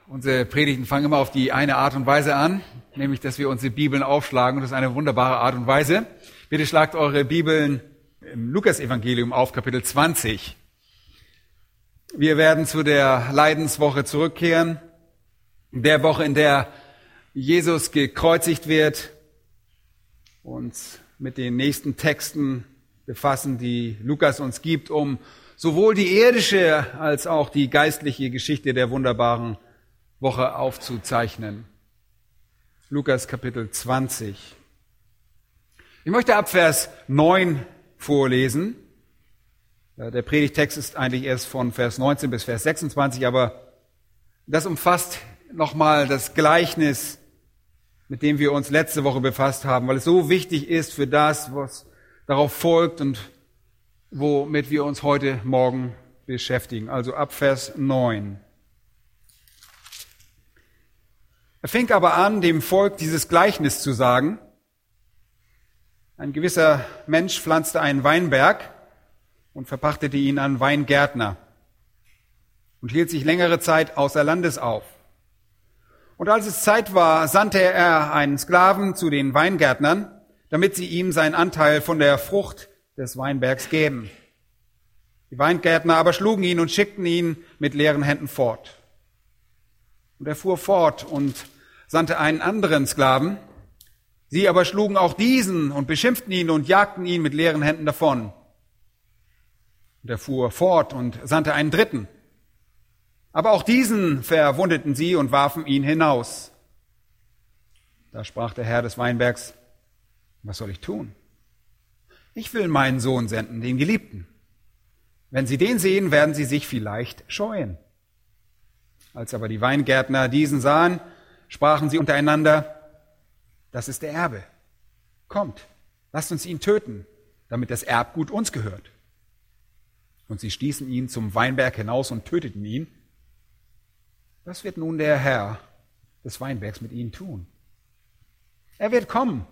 Unsere Predigten fangen immer auf die eine Art und Weise an, nämlich, dass wir unsere Bibeln aufschlagen. Und das ist eine wunderbare Art und Weise. Bitte schlagt eure Bibeln im Lukas-Evangelium auf, Kapitel 20. Wir werden zu der Leidenswoche zurückkehren, der Woche, in der Jesus gekreuzigt wird, uns mit den nächsten Texten befassen, die Lukas uns gibt, um sowohl die irdische als auch die geistliche Geschichte der wunderbaren Woche aufzuzeichnen. Lukas Kapitel 20. Ich möchte ab Vers 9 vorlesen. Der Predigtext ist eigentlich erst von Vers 19 bis Vers 26, aber das umfasst nochmal das Gleichnis, mit dem wir uns letzte Woche befasst haben, weil es so wichtig ist für das, was darauf folgt und womit wir uns heute Morgen beschäftigen. Also ab Vers 9. Er fing aber an, dem Volk dieses Gleichnis zu sagen. Ein gewisser Mensch pflanzte einen Weinberg und verpachtete ihn an Weingärtner und hielt sich längere Zeit außer Landes auf. Und als es Zeit war, sandte er einen Sklaven zu den Weingärtnern, damit sie ihm seinen Anteil von der Frucht des Weinbergs geben. Die Weingärtner aber schlugen ihn und schickten ihn mit leeren Händen fort. Und er fuhr fort und sandte einen anderen Sklaven. Sie aber schlugen auch diesen und beschimpften ihn und jagten ihn mit leeren Händen davon. Und er fuhr fort und sandte einen dritten. Aber auch diesen verwundeten sie und warfen ihn hinaus. Da sprach der Herr des Weinbergs: Was soll ich tun? Ich will meinen Sohn senden, den Geliebten. Wenn sie den sehen, werden sie sich vielleicht scheuen. Als aber die Weingärtner diesen sahen, sprachen sie untereinander: Das ist der Erbe. Kommt, lasst uns ihn töten, damit das Erbgut uns gehört. Und sie stießen ihn zum Weinberg hinaus und töteten ihn. Was wird nun der Herr des Weinbergs mit ihnen tun? Er wird kommen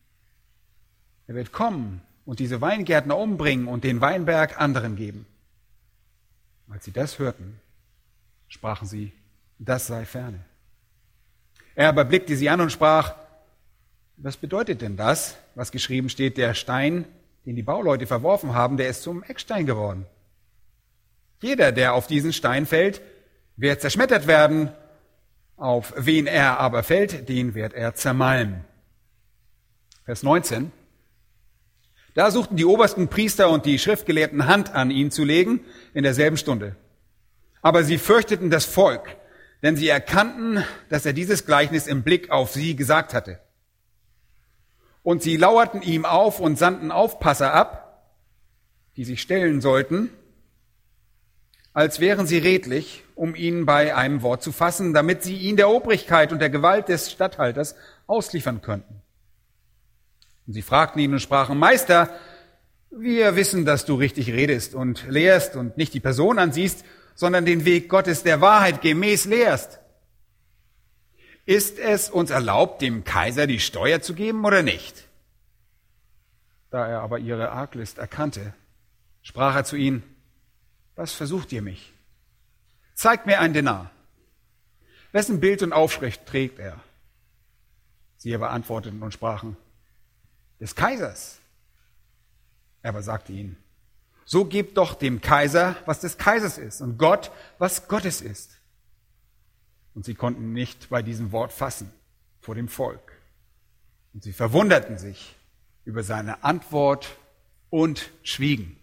und diese Weingärtner umbringen und den Weinberg anderen geben. Als sie das hörten, sprachen sie: Das sei ferne. Er aber blickte sie an und sprach: Was bedeutet denn das, was geschrieben steht, der Stein, den die Bauleute verworfen haben, der ist zum Eckstein geworden? Jeder, der auf diesen Stein fällt, wird zerschmettert werden, auf wen er aber fällt, den wird er zermalmen. Vers 19. Da suchten die obersten Priester und die Schriftgelehrten Hand an ihn zu legen in derselben Stunde. Aber sie fürchteten das Volk, denn sie erkannten, dass er dieses Gleichnis im Blick auf sie gesagt hatte. Und sie lauerten ihm auf und sandten Aufpasser ab, die sich stellen sollten, als wären sie redlich, um ihn bei einem Wort zu fassen, damit sie ihn der Obrigkeit und der Gewalt des Statthalters ausliefern könnten. Und sie fragten ihn und sprachen: Meister, wir wissen, dass du richtig redest und lehrst und nicht die Person ansiehst, sondern den Weg Gottes der Wahrheit gemäß lehrst. Ist es uns erlaubt, dem Kaiser die Steuer zu geben oder nicht? Da er aber ihre Arglist erkannte, sprach er zu ihnen: Was versucht ihr mich? Zeigt mir ein Denar. Wessen Bild und Aufschrift trägt er? Sie aber antworteten und sprachen: Des Kaisers. Er aber sagte ihnen: So gebt doch dem Kaiser, was des Kaisers ist, und Gott, was Gottes ist. Und sie konnten nicht bei diesem Wort fassen vor dem Volk. Und sie verwunderten sich über seine Antwort und schwiegen.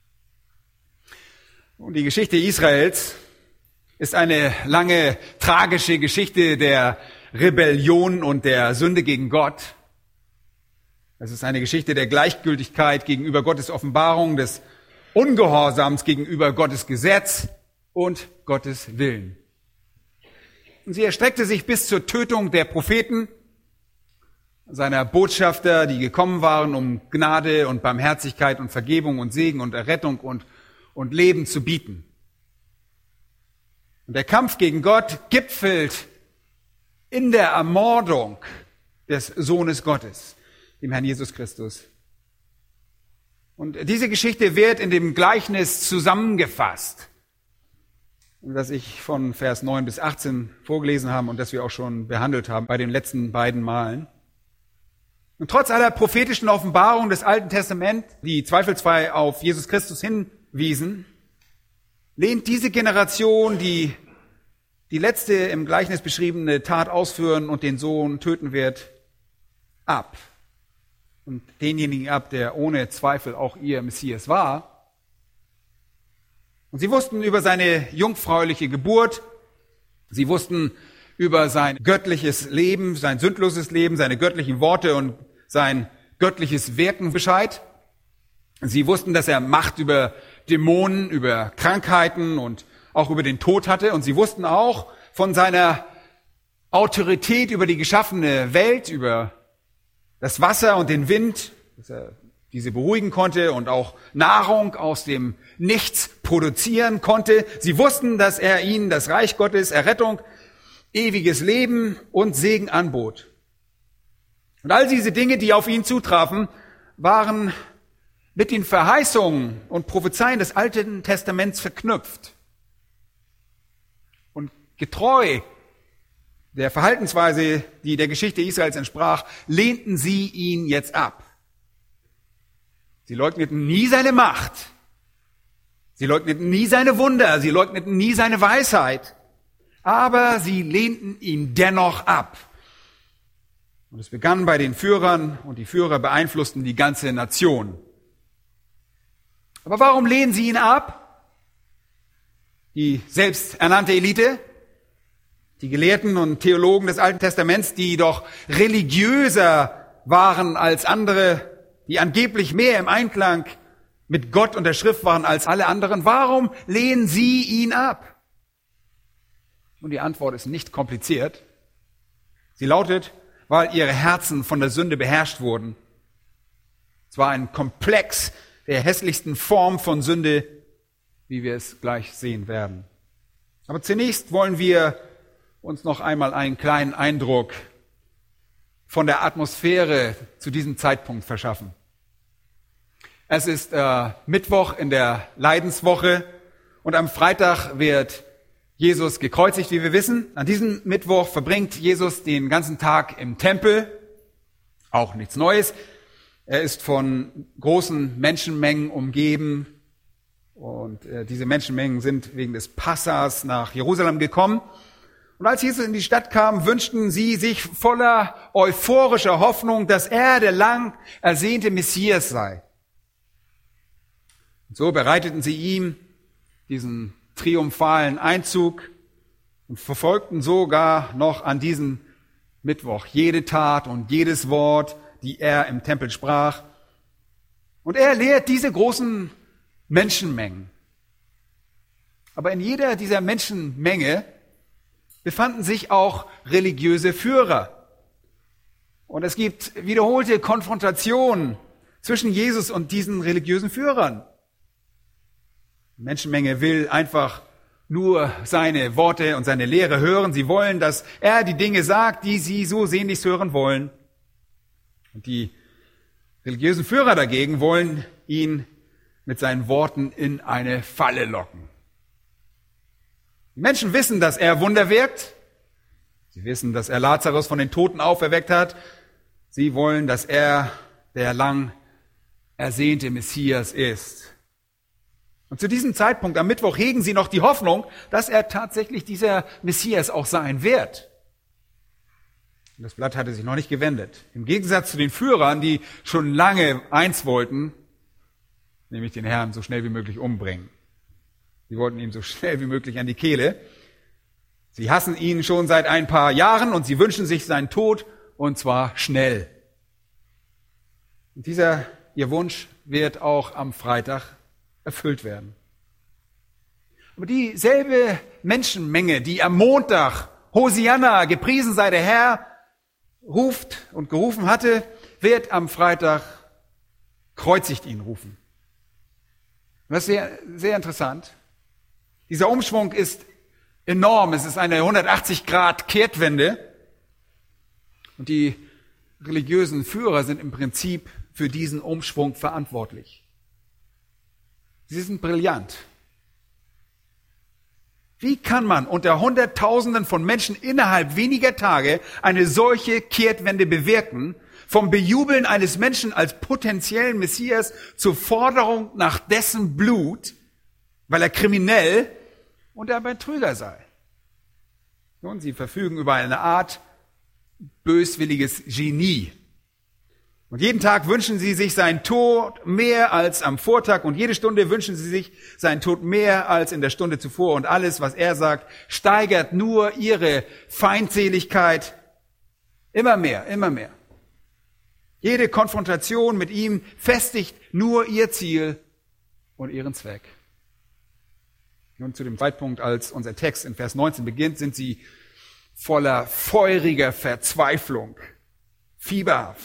Und die Geschichte Israels ist eine lange, tragische Geschichte der Rebellion und der Sünde gegen Gott. Es ist eine Geschichte der Gleichgültigkeit gegenüber Gottes Offenbarung, des Ungehorsams gegenüber Gottes Gesetz und Gottes Willen. Und sie erstreckte sich bis zur Tötung der Propheten, seiner Botschafter, die gekommen waren, um Gnade und Barmherzigkeit und Vergebung und Segen und Errettung und Leben zu bieten. Und der Kampf gegen Gott gipfelt in der Ermordung des Sohnes Gottes, dem Herrn Jesus Christus. Und diese Geschichte wird in dem Gleichnis zusammengefasst. das ich von Vers 9 bis 18 vorgelesen habe und das wir auch schon behandelt haben bei den letzten beiden Malen. Und trotz aller prophetischen Offenbarungen des Alten Testaments, die zweifelsfrei auf Jesus Christus hinwiesen, lehnt diese Generation, die letzte im Gleichnis beschriebene Tat ausführen und den Sohn töten wird, ab. Und denjenigen ab, der ohne Zweifel auch ihr Messias war. Und sie wussten über seine jungfräuliche Geburt, sie wussten über sein göttliches Leben, sein sündloses Leben, seine göttlichen Worte und sein göttliches Wirken Bescheid. Sie wussten, dass er Macht über Dämonen, über Krankheiten und auch über den Tod hatte. Und sie wussten auch von seiner Autorität über die geschaffene Welt, über das Wasser und den Wind, dass er diese beruhigen konnte und auch Nahrung aus dem Nichts produzieren konnte. Sie wussten, dass er ihnen das Reich Gottes, Errettung, ewiges Leben und Segen anbot. Und all diese Dinge, die auf ihn zutrafen, waren mit den Verheißungen und Prophezeien des Alten Testaments verknüpft. Und getreu der Verhaltensweise, die der Geschichte Israels entsprach, lehnten sie ihn jetzt ab. Sie leugneten nie seine Macht. Sie leugneten nie seine Wunder. Sie leugneten nie seine Weisheit. Aber sie lehnten ihn dennoch ab. Und es begann bei den Führern und die Führer beeinflussten die ganze Nation. Aber warum lehnen sie ihn ab? Die selbsternannte Elite, die Gelehrten und Theologen des Alten Testaments, die doch religiöser waren als andere, die angeblich mehr im Einklang mit Gott und der Schrift waren als alle anderen. Warum lehnen sie ihn ab? Und die Antwort ist nicht kompliziert. Sie lautet, weil ihre Herzen von der Sünde beherrscht wurden. Es war ein Komplex der hässlichsten Form von Sünde, wie wir es gleich sehen werden. Aber zunächst wollen wir uns noch einmal einen kleinen Eindruck von der Atmosphäre zu diesem Zeitpunkt verschaffen. Es ist Mittwoch in der Leidenswoche und am Freitag wird Jesus gekreuzigt, wie wir wissen. An diesem Mittwoch verbringt Jesus den ganzen Tag im Tempel, auch nichts Neues. Er ist von großen Menschenmengen umgeben und diese Menschenmengen sind wegen des Passas nach Jerusalem gekommen. Und als Jesus in die Stadt kam, wünschten sie sich voller euphorischer Hoffnung, dass er der lang ersehnte Messias sei. Und so bereiteten sie ihm diesen triumphalen Einzug und verfolgten sogar noch an diesem Mittwoch jede Tat und jedes Wort, die er im Tempel sprach. Und er lehrt diese großen Menschenmengen. Aber in jeder dieser Menschenmenge befanden sich auch religiöse Führer. Und es gibt wiederholte Konfrontationen zwischen Jesus und diesen religiösen Führern. Die Menschenmenge will einfach nur seine Worte und seine Lehre hören. Sie wollen, dass er die Dinge sagt, die sie so sehnlichst hören wollen. Und die religiösen Führer dagegen wollen ihn mit seinen Worten in eine Falle locken. Die Menschen wissen, dass er Wunder wirkt. Sie wissen, dass er Lazarus von den Toten auferweckt hat. Sie wollen, dass er der lang ersehnte Messias ist. Und zu diesem Zeitpunkt am Mittwoch hegen sie noch die Hoffnung, dass er tatsächlich dieser Messias auch sein wird. Und das Blatt hatte sich noch nicht gewendet. Im Gegensatz zu den Führern, die schon lange eins wollten, nämlich den Herrn so schnell wie möglich umbringen. Sie wollten ihm so schnell wie möglich an die Kehle. Sie hassen ihn schon seit ein paar Jahren und sie wünschen sich seinen Tod, und zwar schnell. Und dieser ihr Wunsch wird auch am Freitag erfüllt werden. Aber dieselbe Menschenmenge, die am Montag Hosianna, gepriesen sei der Herr, ruft und gerufen hatte, wird am Freitag kreuzigt ihn rufen. Und das ist sehr, sehr interessant. Dieser Umschwung ist enorm. Es ist eine 180-Grad-Kehrtwende. Und die religiösen Führer sind im Prinzip für diesen Umschwung verantwortlich. Sie sind brillant. Wie kann man unter Hunderttausenden von Menschen innerhalb weniger Tage eine solche Kehrtwende bewirken, vom Bejubeln eines Menschen als potenziellen Messias zur Forderung nach dessen Blut, weil er kriminell und ein Betrüger sei? Nun, sie verfügen über eine Art böswilliges Genie. Und jeden Tag wünschen sie sich seinen Tod mehr als am Vortag und jede Stunde wünschen sie sich seinen Tod mehr als in der Stunde zuvor. Und alles, was er sagt, steigert nur ihre Feindseligkeit immer mehr, immer mehr. Jede Konfrontation mit ihm festigt nur ihr Ziel und ihren Zweck. Nun, zu dem Zeitpunkt, als unser Text in Vers 19 beginnt, sind sie voller feuriger Verzweiflung, fieberhaft.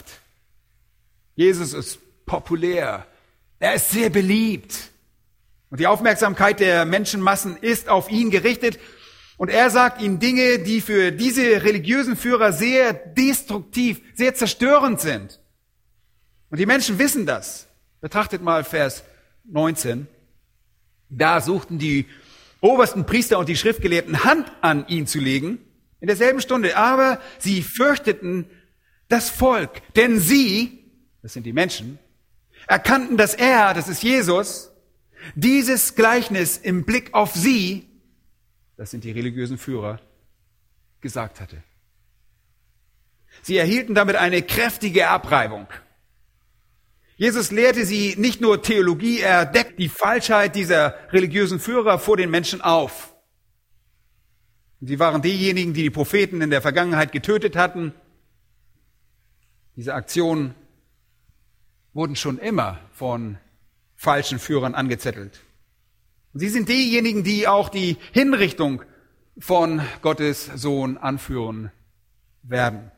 Jesus ist populär, er ist sehr beliebt und die Aufmerksamkeit der Menschenmassen ist auf ihn gerichtet und er sagt ihnen Dinge, die für diese religiösen Führer sehr destruktiv, sehr zerstörend sind. Und die Menschen wissen das. Betrachtet mal Vers 19. Da suchten die obersten Priester und die Schriftgelehrten Hand an ihn zu legen, in derselben Stunde, aber sie fürchteten das Volk, denn sie, das sind die Menschen, erkannten, dass er, das ist Jesus, dieses Gleichnis im Blick auf sie, das sind die religiösen Führer, gesagt hatte. Sie erhielten damit eine kräftige Abreibung. Jesus lehrte sie nicht nur Theologie, er deckt die Falschheit dieser religiösen Führer vor den Menschen auf. Sie waren diejenigen, die die Propheten in der Vergangenheit getötet hatten. Diese Aktionen wurden schon immer von falschen Führern angezettelt. Und sie sind diejenigen, die auch die Hinrichtung von Gottes Sohn anführen werden.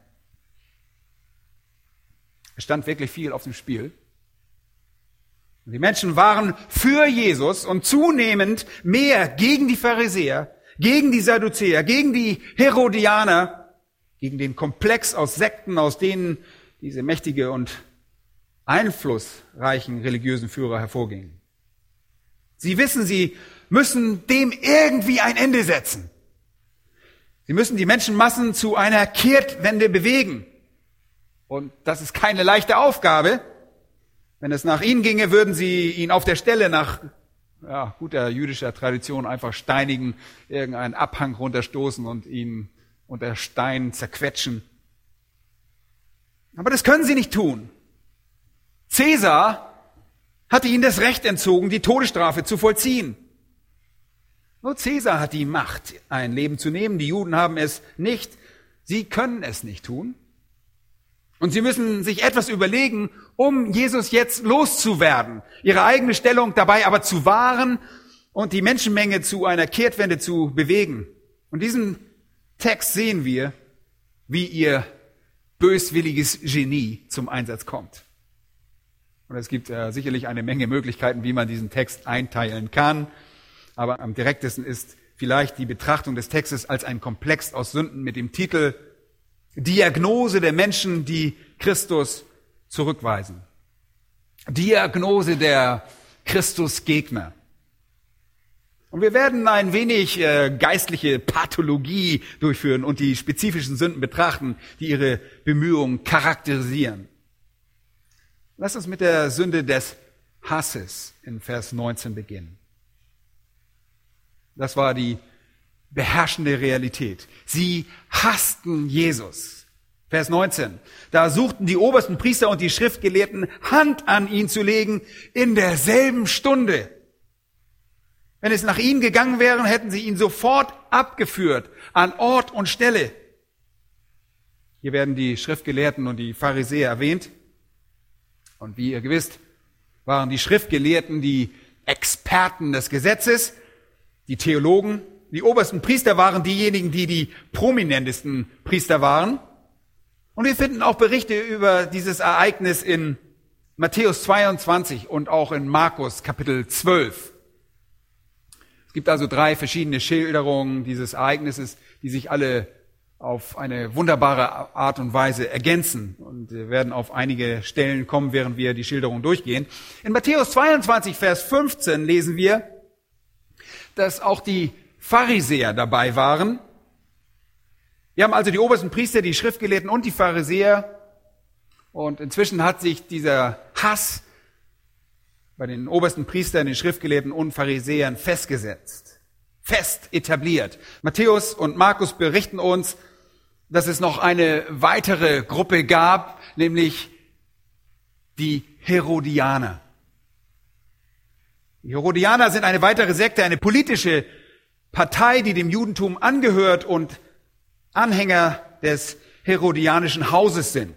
Es stand wirklich viel auf dem Spiel. Und die Menschen waren für Jesus und zunehmend mehr gegen die Pharisäer, gegen die Sadduzäer, gegen die Herodianer, gegen den Komplex aus Sekten, aus denen diese mächtige und einflussreichen religiösen Führer hervorgingen. Sie wissen, sie müssen dem irgendwie ein Ende setzen. Sie müssen die Menschenmassen zu einer Kehrtwende bewegen. Und das ist keine leichte Aufgabe. Wenn es nach ihnen ginge, würden sie ihn auf der Stelle nach guter jüdischer Tradition einfach steinigen, irgendeinen Abhang runterstoßen und ihn unter Stein zerquetschen. Aber das können sie nicht tun. Cäsar hatte ihnen das Recht entzogen, die Todesstrafe zu vollziehen. Nur Cäsar hat die Macht, ein Leben zu nehmen. Die Juden haben es nicht. Sie können es nicht tun. Und sie müssen sich etwas überlegen, um Jesus jetzt loszuwerden, ihre eigene Stellung dabei aber zu wahren und die Menschenmenge zu einer Kehrtwende zu bewegen. Und in diesem Text sehen wir, wie ihr böswilliges Genie zum Einsatz kommt. Und es gibt sicherlich eine Menge Möglichkeiten, wie man diesen Text einteilen kann. Aber am direktesten ist vielleicht die Betrachtung des Textes als ein Komplex aus Sünden mit dem Titel Diagnose der Menschen, die Christus zurückweisen. Diagnose der Christusgegner. Und wir werden ein wenig geistliche Pathologie durchführen und die spezifischen Sünden betrachten, die ihre Bemühungen charakterisieren. Lass uns mit der Sünde des Hasses in Vers 19 beginnen. Das war die beherrschende Realität. Sie hassten Jesus. Vers 19. Da suchten die obersten Priester und die Schriftgelehrten Hand an ihn zu legen in derselben Stunde. Wenn es nach ihnen gegangen wäre, hätten sie ihn sofort abgeführt an Ort und Stelle. Hier werden die Schriftgelehrten und die Pharisäer erwähnt. Und wie ihr wisst, waren die Schriftgelehrten die Experten des Gesetzes, die Theologen. Die obersten Priester waren diejenigen, die die prominentesten Priester waren. Und wir finden auch Berichte über dieses Ereignis in Matthäus 22 und auch in Markus Kapitel 12. Es gibt also 3 verschiedene Schilderungen dieses Ereignisses, die sich alle auf eine wunderbare Art und Weise ergänzen. Und wir werden auf einige Stellen kommen, während wir die Schilderung durchgehen. In Matthäus 22, Vers 15 lesen wir, dass auch die Pharisäer dabei waren. Wir haben also die obersten Priester, die Schriftgelehrten und die Pharisäer. Und inzwischen hat sich dieser Hass bei den obersten Priestern, den Schriftgelehrten und Pharisäern festgesetzt, fest etabliert. Matthäus und Markus berichten uns, dass es noch eine weitere Gruppe gab, nämlich die Herodianer. Die Herodianer sind eine weitere Sekte, eine politische Partei, die dem Judentum angehört und Anhänger des herodianischen Hauses sind.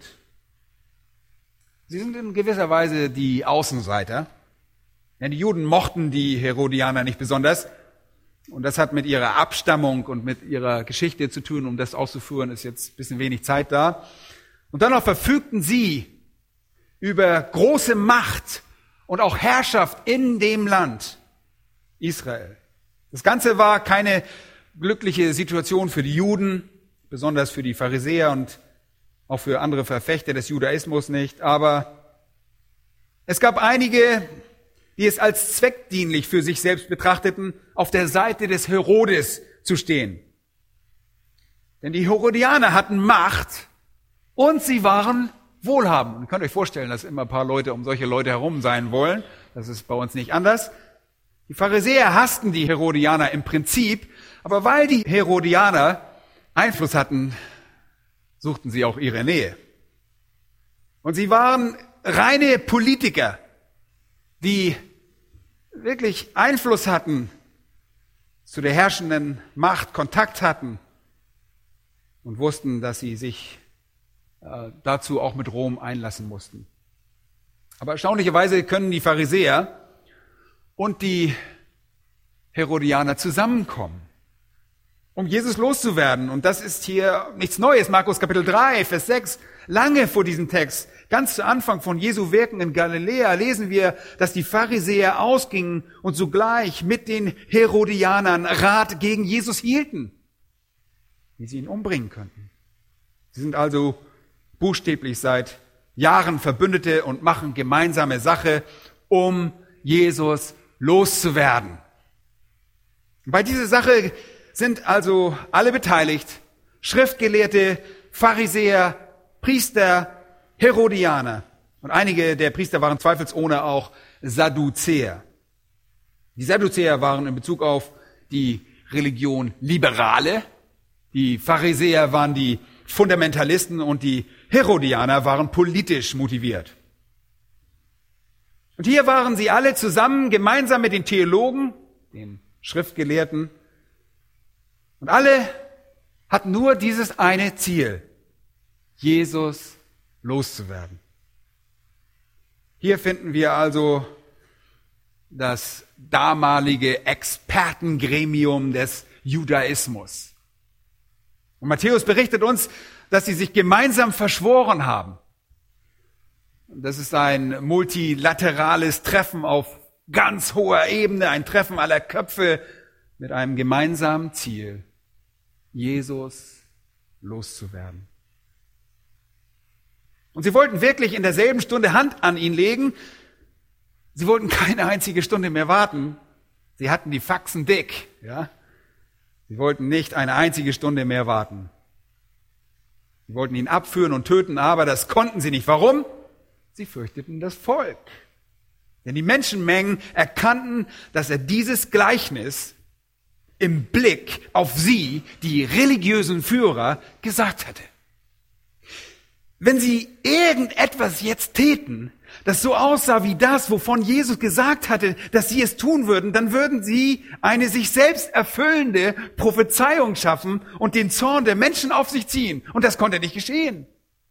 Sie sind in gewisser Weise die Außenseiter. Denn die Juden mochten die Herodianer nicht besonders. Und das hat mit ihrer Abstammung und mit ihrer Geschichte zu tun. Um das auszuführen, ist jetzt ein bisschen wenig Zeit da. Und dann noch verfügten sie über große Macht und auch Herrschaft in dem Land Israel. Das Ganze war keine glückliche Situation für die Juden, besonders für die Pharisäer und auch für andere Verfechter des Judaismus nicht. Aber es gab einige, die es als zweckdienlich für sich selbst betrachteten, auf der Seite des Herodes zu stehen. Denn die Herodianer hatten Macht und sie waren wohlhabend. Ihr könnt euch vorstellen, dass immer ein paar Leute um solche Leute herum sein wollen. Das ist bei uns nicht anders. Die Pharisäer hassten die Herodianer im Prinzip, aber weil die Herodianer Einfluss hatten, suchten sie auch ihre Nähe. Und sie waren reine Politiker, die wirklich Einfluss hatten, zu der herrschenden Macht Kontakt hatten und wussten, dass sie sich dazu auch mit Rom einlassen mussten. Aber erstaunlicherweise können die Pharisäer und die Herodianer zusammenkommen, um Jesus loszuwerden. Und das ist hier nichts Neues. Markus Kapitel 3, Vers 6, lange vor diesem Text, ganz zu Anfang von Jesu Wirken in Galiläa, lesen wir, dass die Pharisäer ausgingen und sogleich mit den Herodianern Rat gegen Jesus hielten, wie sie ihn umbringen könnten. Sie sind also buchstäblich seit Jahren Verbündete und machen gemeinsame Sache, um Jesus loszuwerden. Bei dieser Sache sind also alle beteiligt, Schriftgelehrte, Pharisäer, Priester, Herodianer. Und einige der Priester waren zweifelsohne auch Sadduzäer. Die Sadduzäer waren in Bezug auf die Religion Liberale, die Pharisäer waren die Fundamentalisten und die Herodianer waren politisch motiviert. Und hier waren sie alle zusammen, gemeinsam mit den Theologen, den Schriftgelehrten. Und alle hatten nur dieses eine Ziel, Jesus loszuwerden. Hier finden wir also das damalige Expertengremium des Judaismus. Und Matthäus berichtet uns, dass sie sich gemeinsam verschworen haben. Das ist ein multilaterales Treffen auf ganz hoher Ebene, ein Treffen aller Köpfe mit einem gemeinsamen Ziel, Jesus loszuwerden. Und sie wollten wirklich in derselben Stunde Hand an ihn legen. Sie wollten keine einzige Stunde mehr warten. Sie hatten die Faxen dick, ja. Sie wollten nicht eine einzige Stunde mehr warten. Sie wollten ihn abführen und töten, aber das konnten sie nicht. Warum? Sie fürchteten das Volk. Denn die Menschenmengen erkannten, dass er dieses Gleichnis im Blick auf sie, die religiösen Führer, gesagt hatte. Wenn sie irgendetwas jetzt täten, das so aussah wie das, wovon Jesus gesagt hatte, dass sie es tun würden, dann würden sie eine sich selbst erfüllende Prophezeiung schaffen und den Zorn der Menschen auf sich ziehen. Und das konnte nicht geschehen.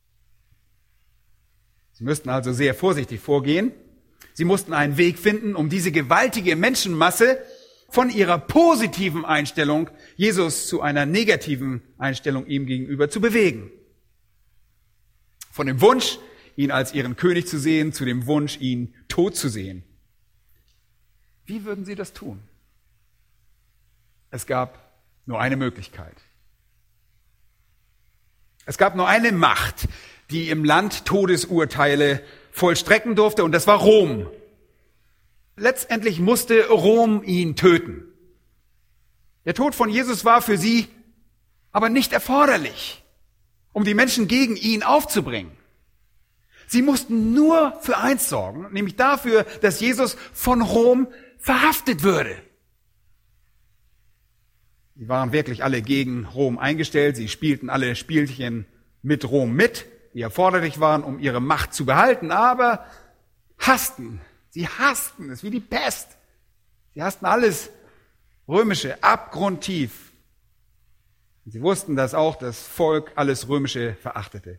Sie müssten also sehr vorsichtig vorgehen. Sie mussten einen Weg finden, um diese gewaltige Menschenmasse von ihrer positiven Einstellung Jesus zu einer negativen Einstellung ihm gegenüber zu bewegen. Von dem Wunsch, ihn als ihren König zu sehen, zu dem Wunsch, ihn tot zu sehen. Wie würden sie das tun? Es gab nur eine Möglichkeit. Es gab nur eine Macht, die im Land Todesurteile vollstrecken durfte, und das war Rom. Letztendlich musste Rom ihn töten. Der Tod von Jesus war für sie aber nicht erforderlich, um die Menschen gegen ihn aufzubringen. Sie mussten nur für eins sorgen, nämlich dafür, dass Jesus von Rom verhaftet würde. Sie waren wirklich alle gegen Rom eingestellt. Sie spielten alle Spielchen mit Rom mit, die erforderlich waren, um ihre Macht zu behalten, aber sie hassten es wie die Pest. Sie hassten alles Römische abgrundtief. Sie wussten, dass auch das Volk alles Römische verachtete.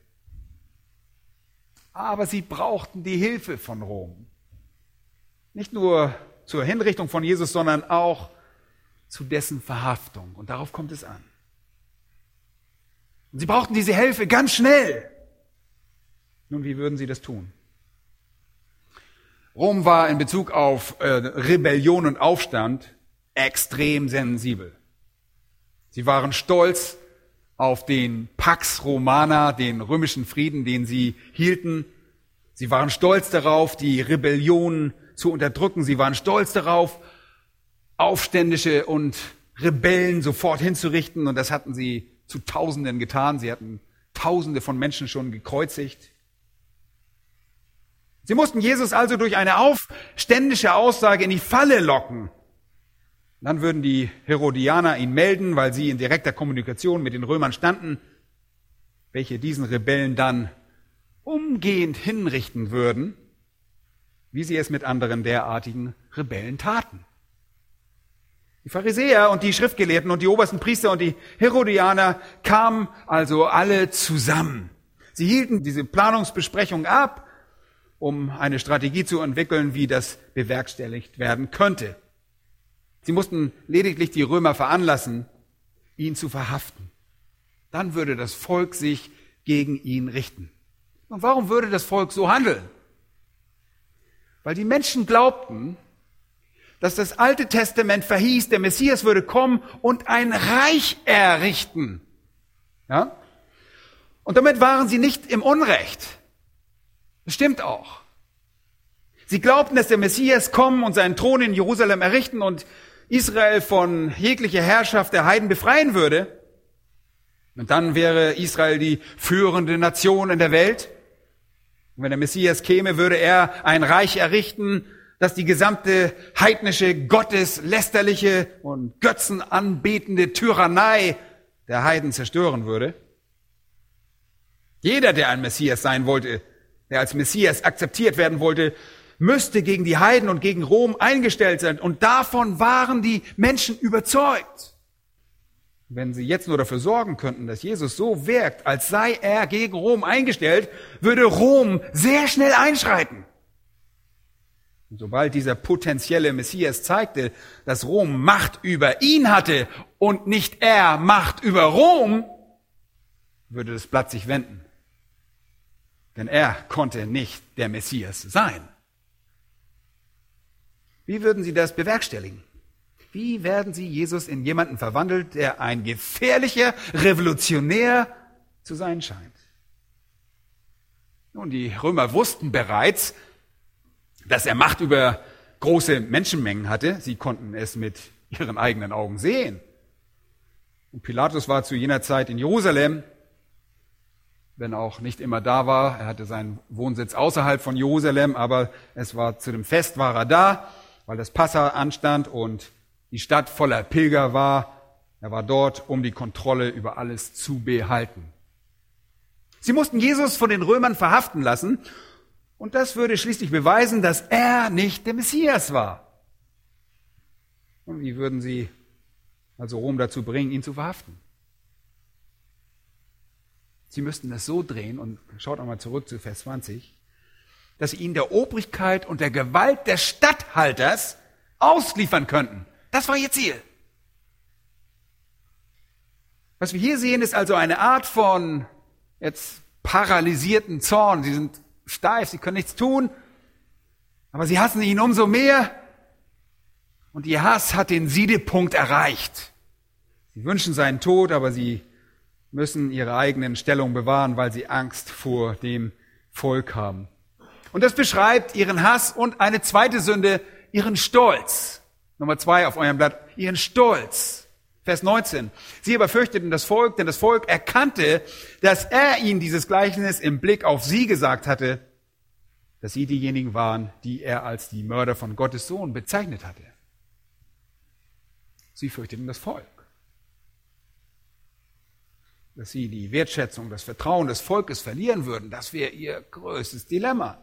Aber sie brauchten die Hilfe von Rom. Nicht nur zur Hinrichtung von Jesus, sondern auch zu dessen Verhaftung. Und darauf kommt es an. Und sie brauchten diese Hilfe ganz schnell. Nun, wie würden sie das tun? Rom war in Bezug auf Rebellion und Aufstand extrem sensibel. Sie waren stolz auf den Pax Romana, den römischen Frieden, den sie hielten. Sie waren stolz darauf, die Rebellion zu unterdrücken. Sie waren stolz darauf, Aufständische und Rebellen sofort hinzurichten. Und das hatten sie zu Tausenden getan. Sie hatten Tausende von Menschen schon gekreuzigt. Sie mussten Jesus also durch eine aufständische Aussage in die Falle locken. Dann würden die Herodianer ihn melden, weil sie in direkter Kommunikation mit den Römern standen, welche diesen Rebellen dann umgehend hinrichten würden, wie sie es mit anderen derartigen Rebellen taten. Die Pharisäer und die Schriftgelehrten und die obersten Priester und die Herodianer kamen also alle zusammen. Sie hielten diese Planungsbesprechung ab, um eine Strategie zu entwickeln, wie das bewerkstelligt werden könnte. Sie mussten lediglich die Römer veranlassen, ihn zu verhaften. Dann würde das Volk sich gegen ihn richten. Und warum würde das Volk so handeln? Weil die Menschen glaubten, dass das Alte Testament verhieß, der Messias würde kommen und ein Reich errichten. Ja? Und damit waren sie nicht im Unrecht. Das stimmt auch. Sie glaubten, dass der Messias kommen und seinen Thron in Jerusalem errichten und Israel von jeglicher Herrschaft der Heiden befreien würde. Und dann wäre Israel die führende Nation in der Welt. Und wenn der Messias käme, würde er ein Reich errichten, das die gesamte heidnische, gotteslästerliche und götzenanbetende Tyrannei der Heiden zerstören würde. Jeder, der ein Messias sein wollte, der als Messias akzeptiert werden wollte, müsste gegen die Heiden und gegen Rom eingestellt sein. Und davon waren die Menschen überzeugt. Wenn sie jetzt nur dafür sorgen könnten, dass Jesus so wirkt, als sei er gegen Rom eingestellt, würde Rom sehr schnell einschreiten. Und sobald dieser potenzielle Messias zeigte, dass Rom Macht über ihn hatte und nicht er Macht über Rom, würde das Blatt sich wenden. Denn er konnte nicht der Messias sein. Wie würden sie das bewerkstelligen? Wie werden sie Jesus in jemanden verwandelt, der ein gefährlicher Revolutionär zu sein scheint? Nun, die Römer wussten bereits, dass er Macht über große Menschenmengen hatte. Sie konnten es mit ihren eigenen Augen sehen. Und Pilatus war zu jener Zeit in Jerusalem, wenn auch nicht immer da war. Er hatte seinen Wohnsitz außerhalb von Jerusalem, aber zu dem Fest war er da, weil das Passa anstand und die Stadt voller Pilger war. Er war dort, um die Kontrolle über alles zu behalten. Sie mussten Jesus von den Römern verhaften lassen und das würde schließlich beweisen, dass er nicht der Messias war. Und wie würden sie also Rom dazu bringen, ihn zu verhaften? Sie müssten das so drehen, und schaut einmal zurück zu Vers 20, dass sie ihn der Obrigkeit und der Gewalt des Statthalters ausliefern könnten. Das war ihr Ziel. Was wir hier sehen, ist also eine Art von jetzt paralysierten Zorn. Sie sind steif, sie können nichts tun, aber sie hassen ihn umso mehr. Und ihr Hass hat den Siedepunkt erreicht. Sie wünschen seinen Tod, aber sie müssen ihre eigenen Stellung bewahren, weil sie Angst vor dem Volk haben. Und das beschreibt ihren Hass und eine zweite Sünde, ihren Stolz. Nummer 2 auf eurem Blatt, ihren Stolz. Vers 19. Sie aber fürchteten das Volk, denn das Volk erkannte, dass er ihnen dieses Gleichnis im Blick auf sie gesagt hatte, dass sie diejenigen waren, die er als die Mörder von Gottes Sohn bezeichnet hatte. Sie fürchteten das Volk. Dass sie die Wertschätzung, das Vertrauen des Volkes verlieren würden, das wäre ihr größtes Dilemma.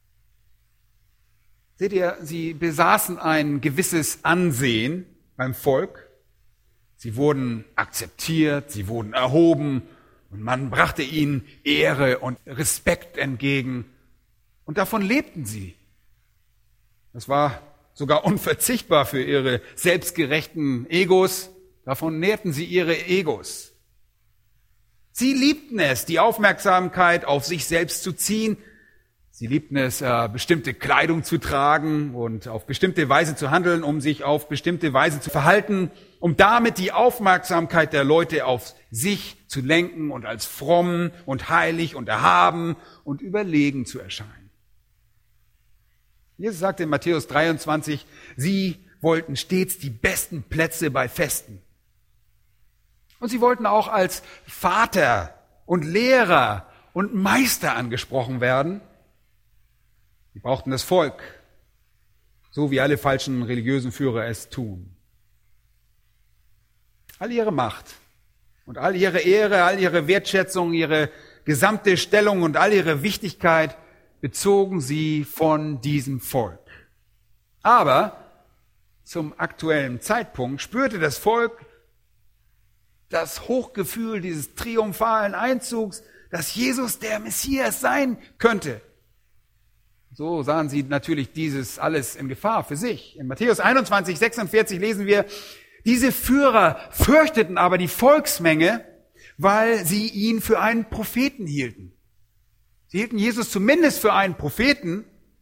Seht ihr, sie besaßen ein gewisses Ansehen beim Volk. Sie wurden akzeptiert, sie wurden erhoben und man brachte ihnen Ehre und Respekt entgegen. Und davon lebten sie. Das war sogar unverzichtbar für ihre selbstgerechten Egos. Davon nährten sie ihre Egos. Sie liebten es, die Aufmerksamkeit auf sich selbst zu ziehen. Sie liebten es, bestimmte Kleidung zu tragen und auf bestimmte Weise zu handeln, um sich auf bestimmte Weise zu verhalten, um damit die Aufmerksamkeit der Leute auf sich zu lenken und als fromm und heilig und erhaben und überlegen zu erscheinen. Jesus sagte in Matthäus 23, sie wollten stets die besten Plätze bei Festen. Und sie wollten auch als Vater und Lehrer und Meister angesprochen werden. Sie brauchten das Volk, so wie alle falschen religiösen Führer es tun. All ihre Macht und all ihre Ehre, all ihre Wertschätzung, ihre gesamte Stellung und all ihre Wichtigkeit bezogen sie von diesem Volk. Aber zum aktuellen Zeitpunkt spürte das Volk das Hochgefühl dieses triumphalen Einzugs, dass Jesus der Messias sein könnte. So sahen sie natürlich dieses alles in Gefahr für sich. In Matthäus 21, 46 lesen wir, diese Führer fürchteten aber die Volksmenge, weil sie ihn für einen Propheten hielten. Sie hielten Jesus zumindest für einen Propheten.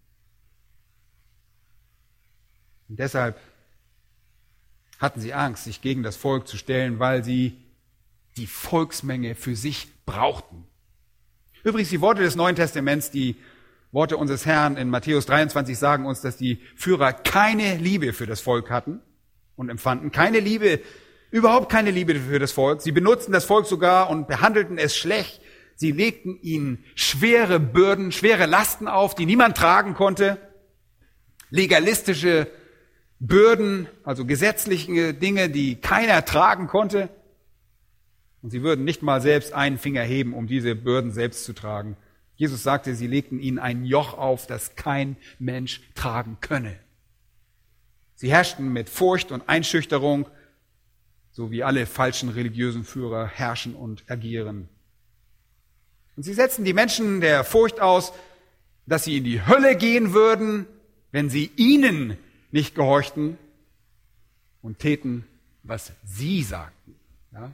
Und deshalb hatten sie Angst, sich gegen das Volk zu stellen, weil sie die Volksmenge für sich brauchten. Übrigens, die Worte des Neuen Testaments, die Worte unseres Herrn in Matthäus 23 sagen uns, dass die Führer keine Liebe für das Volk hatten und empfanden. Keine Liebe, überhaupt keine Liebe für das Volk. Sie benutzten das Volk sogar und behandelten es schlecht. Sie legten ihnen schwere Bürden, schwere Lasten auf, die niemand tragen konnte. Legalistische Bürden, also gesetzliche Dinge, die keiner tragen konnte. Und sie würden nicht mal selbst einen Finger heben, um diese Bürden selbst zu tragen. Jesus sagte, sie legten ihnen ein Joch auf, das kein Mensch tragen könne. Sie herrschten mit Furcht und Einschüchterung, so wie alle falschen religiösen Führer herrschen und agieren. Und sie setzten die Menschen der Furcht aus, dass sie in die Hölle gehen würden, wenn sie ihnen nicht gehorchten und täten, was sie sagten. Ja?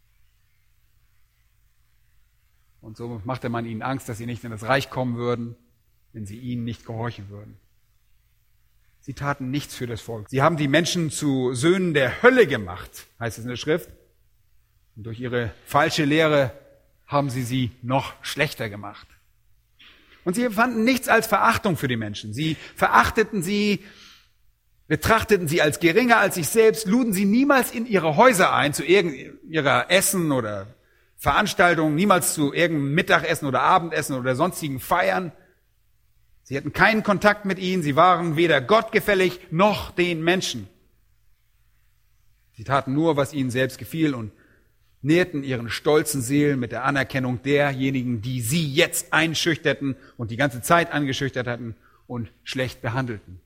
Und so machte man ihnen Angst, dass sie nicht in das Reich kommen würden, wenn sie ihnen nicht gehorchen würden. Sie taten nichts für das Volk. Sie haben die Menschen zu Söhnen der Hölle gemacht, heißt es in der Schrift. Und durch ihre falsche Lehre haben sie noch schlechter gemacht. Und sie empfanden nichts als Verachtung für die Menschen. Sie verachteten sie, betrachteten sie als geringer als sich selbst, luden sie niemals in ihre Häuser ein, zu ihrer Essen oder Veranstaltungen, niemals zu irgendeinem Mittagessen oder Abendessen oder sonstigen Feiern. Sie hatten keinen Kontakt mit ihnen, sie waren weder Gott gefällig noch den Menschen. Sie taten nur, was ihnen selbst gefiel und nährten ihren stolzen Seelen mit der Anerkennung derjenigen, die sie jetzt einschüchterten und die ganze Zeit angeschüchtert hatten und schlecht behandelten.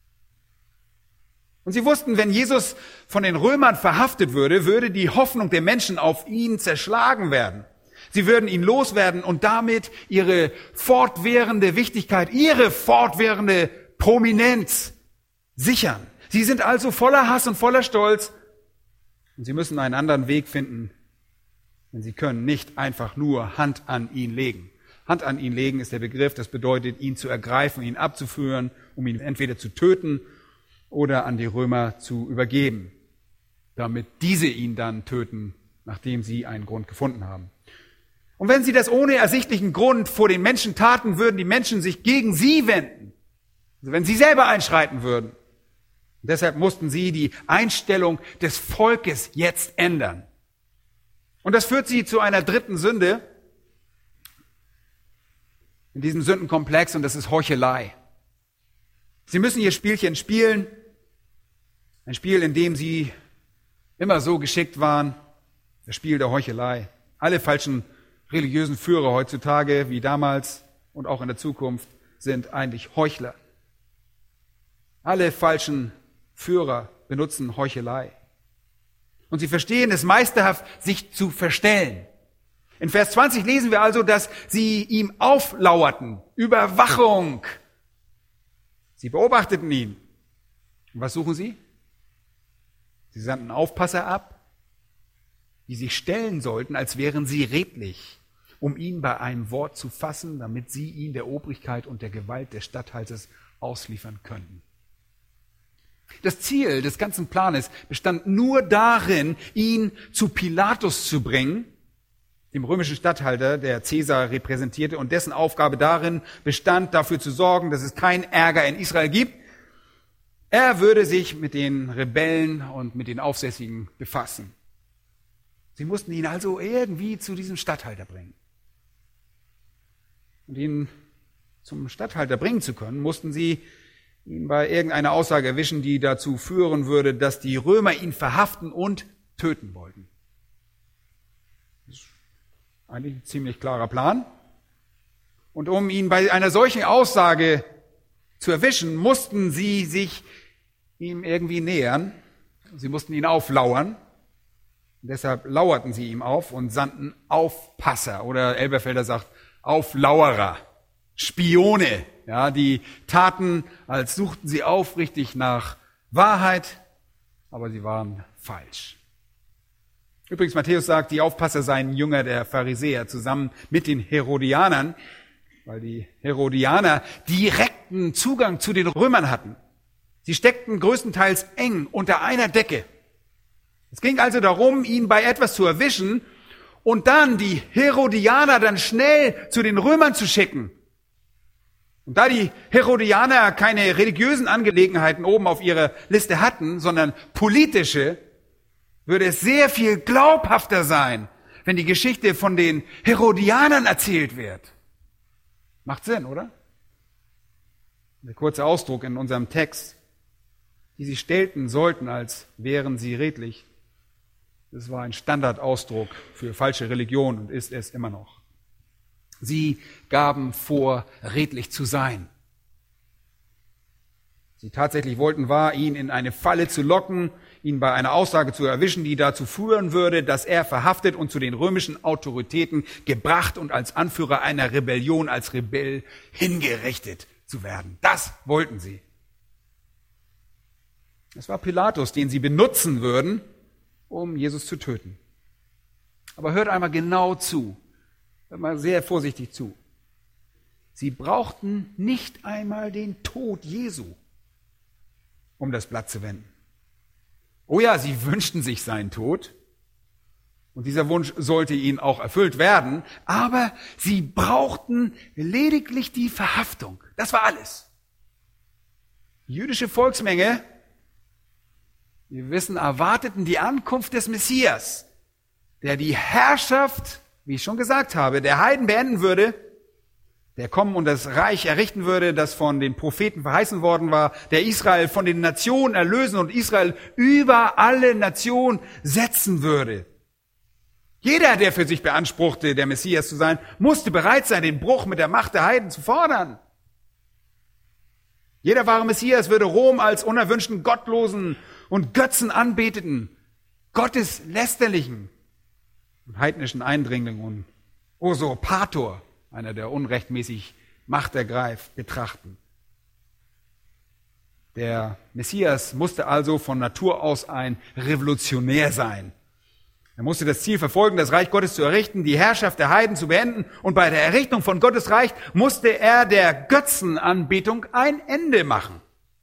Und sie wussten, wenn Jesus von den Römern verhaftet würde, würde die Hoffnung der Menschen auf ihn zerschlagen werden. Sie würden ihn loswerden und damit ihre fortwährende Wichtigkeit, ihre fortwährende Prominenz sichern. Sie sind also voller Hass und voller Stolz und sie müssen einen anderen Weg finden, denn sie können nicht einfach nur Hand an ihn legen. Hand an ihn legen ist der Begriff, das bedeutet, ihn zu ergreifen, ihn abzuführen, um ihn entweder zu töten oder an die Römer zu übergeben, damit diese ihn dann töten, nachdem sie einen Grund gefunden haben. Und wenn sie das ohne ersichtlichen Grund vor den Menschen taten, würden die Menschen sich gegen sie wenden. Also wenn sie selber einschreiten würden. Deshalb mussten sie die Einstellung des Volkes jetzt ändern. Und das führt sie zu einer dritten Sünde in diesem Sündenkomplex, und das ist Heuchelei. Sie müssen ihr Spielchen spielen, ein Spiel, in dem sie immer so geschickt waren, das Spiel der Heuchelei. Alle falschen religiösen Führer heutzutage, wie damals und auch in der Zukunft, sind eigentlich Heuchler. Alle falschen Führer benutzen Heuchelei. Und sie verstehen es meisterhaft, sich zu verstellen. In Vers 20 lesen wir also, dass sie ihm auflauerten. Überwachung. Sie beobachteten ihn. Und was suchen sie? Sie sandten Aufpasser ab, die sich stellen sollten, als wären sie redlich, um ihn bei einem Wort zu fassen, damit sie ihn der Obrigkeit und der Gewalt des Statthalters ausliefern könnten. Das Ziel des ganzen Planes bestand nur darin, ihn zu Pilatus zu bringen, dem römischen Statthalter, der Caesar repräsentierte, und dessen Aufgabe darin bestand, dafür zu sorgen, dass es keinen Ärger in Israel gibt. Er würde sich mit den Rebellen und mit den Aufsässigen befassen. Sie mussten ihn also irgendwie zu diesem Statthalter bringen. Und ihn zum Statthalter bringen zu können, mussten sie ihn bei irgendeiner Aussage erwischen, die dazu führen würde, dass die Römer ihn verhaften und töten wollten. Das ist eigentlich ein ziemlich klarer Plan. Und um ihn bei einer solchen Aussage zu erwischen, mussten sie sich ihm irgendwie nähern. Sie mussten ihn auflauern. Und deshalb lauerten sie ihm auf und sandten Aufpasser, oder Elberfelder sagt Auflauerer, Spione. Ja, die taten, als suchten sie aufrichtig nach Wahrheit, aber sie waren falsch. Übrigens, Matthäus sagt, die Aufpasser seien Jünger der Pharisäer zusammen mit den Herodianern, weil die Herodianer direkten Zugang zu den Römern hatten. Sie steckten größtenteils eng unter einer Decke. Es ging also darum, ihn bei etwas zu erwischen und dann die Herodianer dann schnell zu den Römern zu schicken. Und da die Herodianer keine religiösen Angelegenheiten oben auf ihrer Liste hatten, sondern politische, würde es sehr viel glaubhafter sein, wenn die Geschichte von den Herodianern erzählt wird. Macht Sinn, oder? Der kurze Ausdruck in unserem Text, die sie stellten sollten, als wären sie redlich. Das war ein Standardausdruck für falsche Religion und ist es immer noch. Sie gaben vor, redlich zu sein. Sie tatsächlich wollten war, ihn in eine Falle zu locken, ihn bei einer Aussage zu erwischen, die dazu führen würde, dass er verhaftet und zu den römischen Autoritäten gebracht und als Anführer einer Rebellion, als Rebell hingerichtet zu werden. Das wollten sie. Es war Pilatus, den sie benutzen würden, um Jesus zu töten. Aber hört einmal genau zu. Hört mal sehr vorsichtig zu. Sie brauchten nicht einmal den Tod Jesu, um das Blatt zu wenden. Oh ja, sie wünschten sich seinen Tod. Und dieser Wunsch sollte ihnen auch erfüllt werden. Aber sie brauchten lediglich die Verhaftung. Das war alles. Die jüdische Volksmenge, wir wissen, erwarteten die Ankunft des Messias, der die Herrschaft, wie ich schon gesagt habe, der Heiden beenden würde, der kommen und das Reich errichten würde, das von den Propheten verheißen worden war, der Israel von den Nationen erlösen und Israel über alle Nationen setzen würde. Jeder, der für sich beanspruchte, der Messias zu sein, musste bereit sein, den Bruch mit der Macht der Heiden zu fordern. Jeder wahre Messias würde Rom als unerwünschten Gottlosen und Götzenanbetenden, gotteslästerlichen und heidnischen Eindringling und Usurpator, einer, der unrechtmäßig Macht ergreift, betrachten. Der Messias musste also von Natur aus ein Revolutionär sein. Er musste das Ziel verfolgen, das Reich Gottes zu errichten, die Herrschaft der Heiden zu beenden, und bei der Errichtung von Gottes Reich musste er der Götzenanbetung ein Ende machen.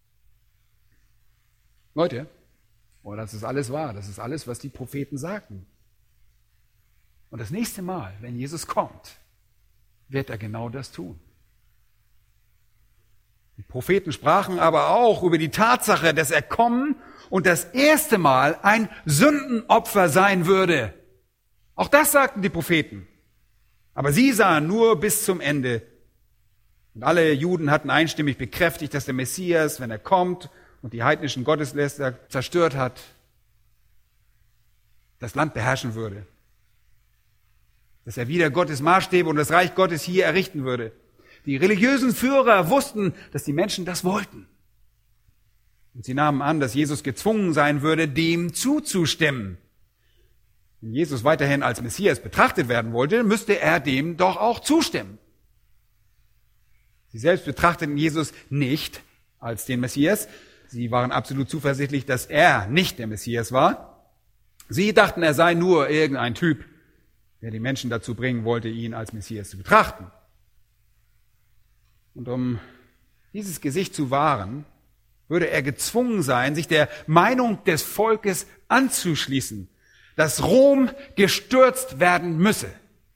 Leute, das ist alles wahr, das ist alles, was die Propheten sagten. Und das nächste Mal, wenn Jesus kommt, wird er genau das tun. Die Propheten sprachen aber auch über die Tatsache, dass er kommen und das erste Mal ein Sündenopfer sein würde. Auch das sagten die Propheten. Aber sie sahen nur bis zum Ende. Und alle Juden hatten einstimmig bekräftigt, dass der Messias, wenn er kommt und die heidnischen Gottesläster zerstört hat, das Land beherrschen würde. Dass er wieder Gottes Maßstäbe und das Reich Gottes hier errichten würde. Die religiösen Führer wussten, dass die Menschen das wollten. Und sie nahmen an, dass Jesus gezwungen sein würde, dem zuzustimmen. Wenn Jesus weiterhin als Messias betrachtet werden wollte, müsste er dem doch auch zustimmen. Sie selbst betrachteten Jesus nicht als den Messias. Sie waren absolut zuversichtlich, dass er nicht der Messias war. Sie dachten, er sei nur irgendein Typ, der die Menschen dazu bringen wollte, ihn als Messias zu betrachten. Und um dieses Gesicht zu wahren, würde er gezwungen sein, sich der Meinung des Volkes anzuschließen, dass Rom gestürzt werden müsse.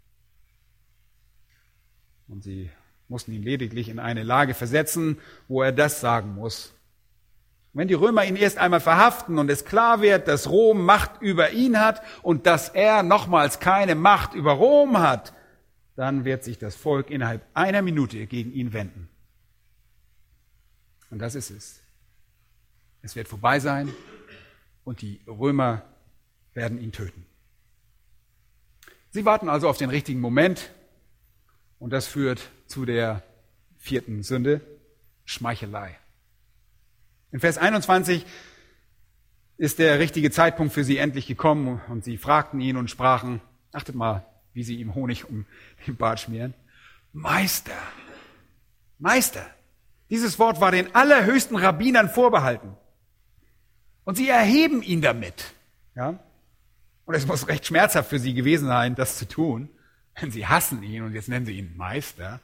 Und sie mussten ihn lediglich in eine Lage versetzen, wo er das sagen muss. Und wenn die Römer ihn erst einmal verhaften und es klar wird, dass Rom Macht über ihn hat und dass er nochmals keine Macht über Rom hat, dann wird sich das Volk innerhalb einer Minute gegen ihn wenden. Und das ist es. Es wird vorbei sein und die Römer werden ihn töten. Sie warten also auf den richtigen Moment und das führt zu der 4. Sünde, Schmeichelei. In Vers 21 ist der richtige Zeitpunkt für sie endlich gekommen und sie fragten ihn und sprachen, achtet mal, wie sie ihm Honig um den Bart schmieren. Meister, Meister. Dieses Wort war den allerhöchsten Rabbinern vorbehalten. Und sie erheben ihn damit. Ja? Und es muss recht schmerzhaft für sie gewesen sein, das zu tun. Denn sie hassen ihn und jetzt nennen sie ihn Meister.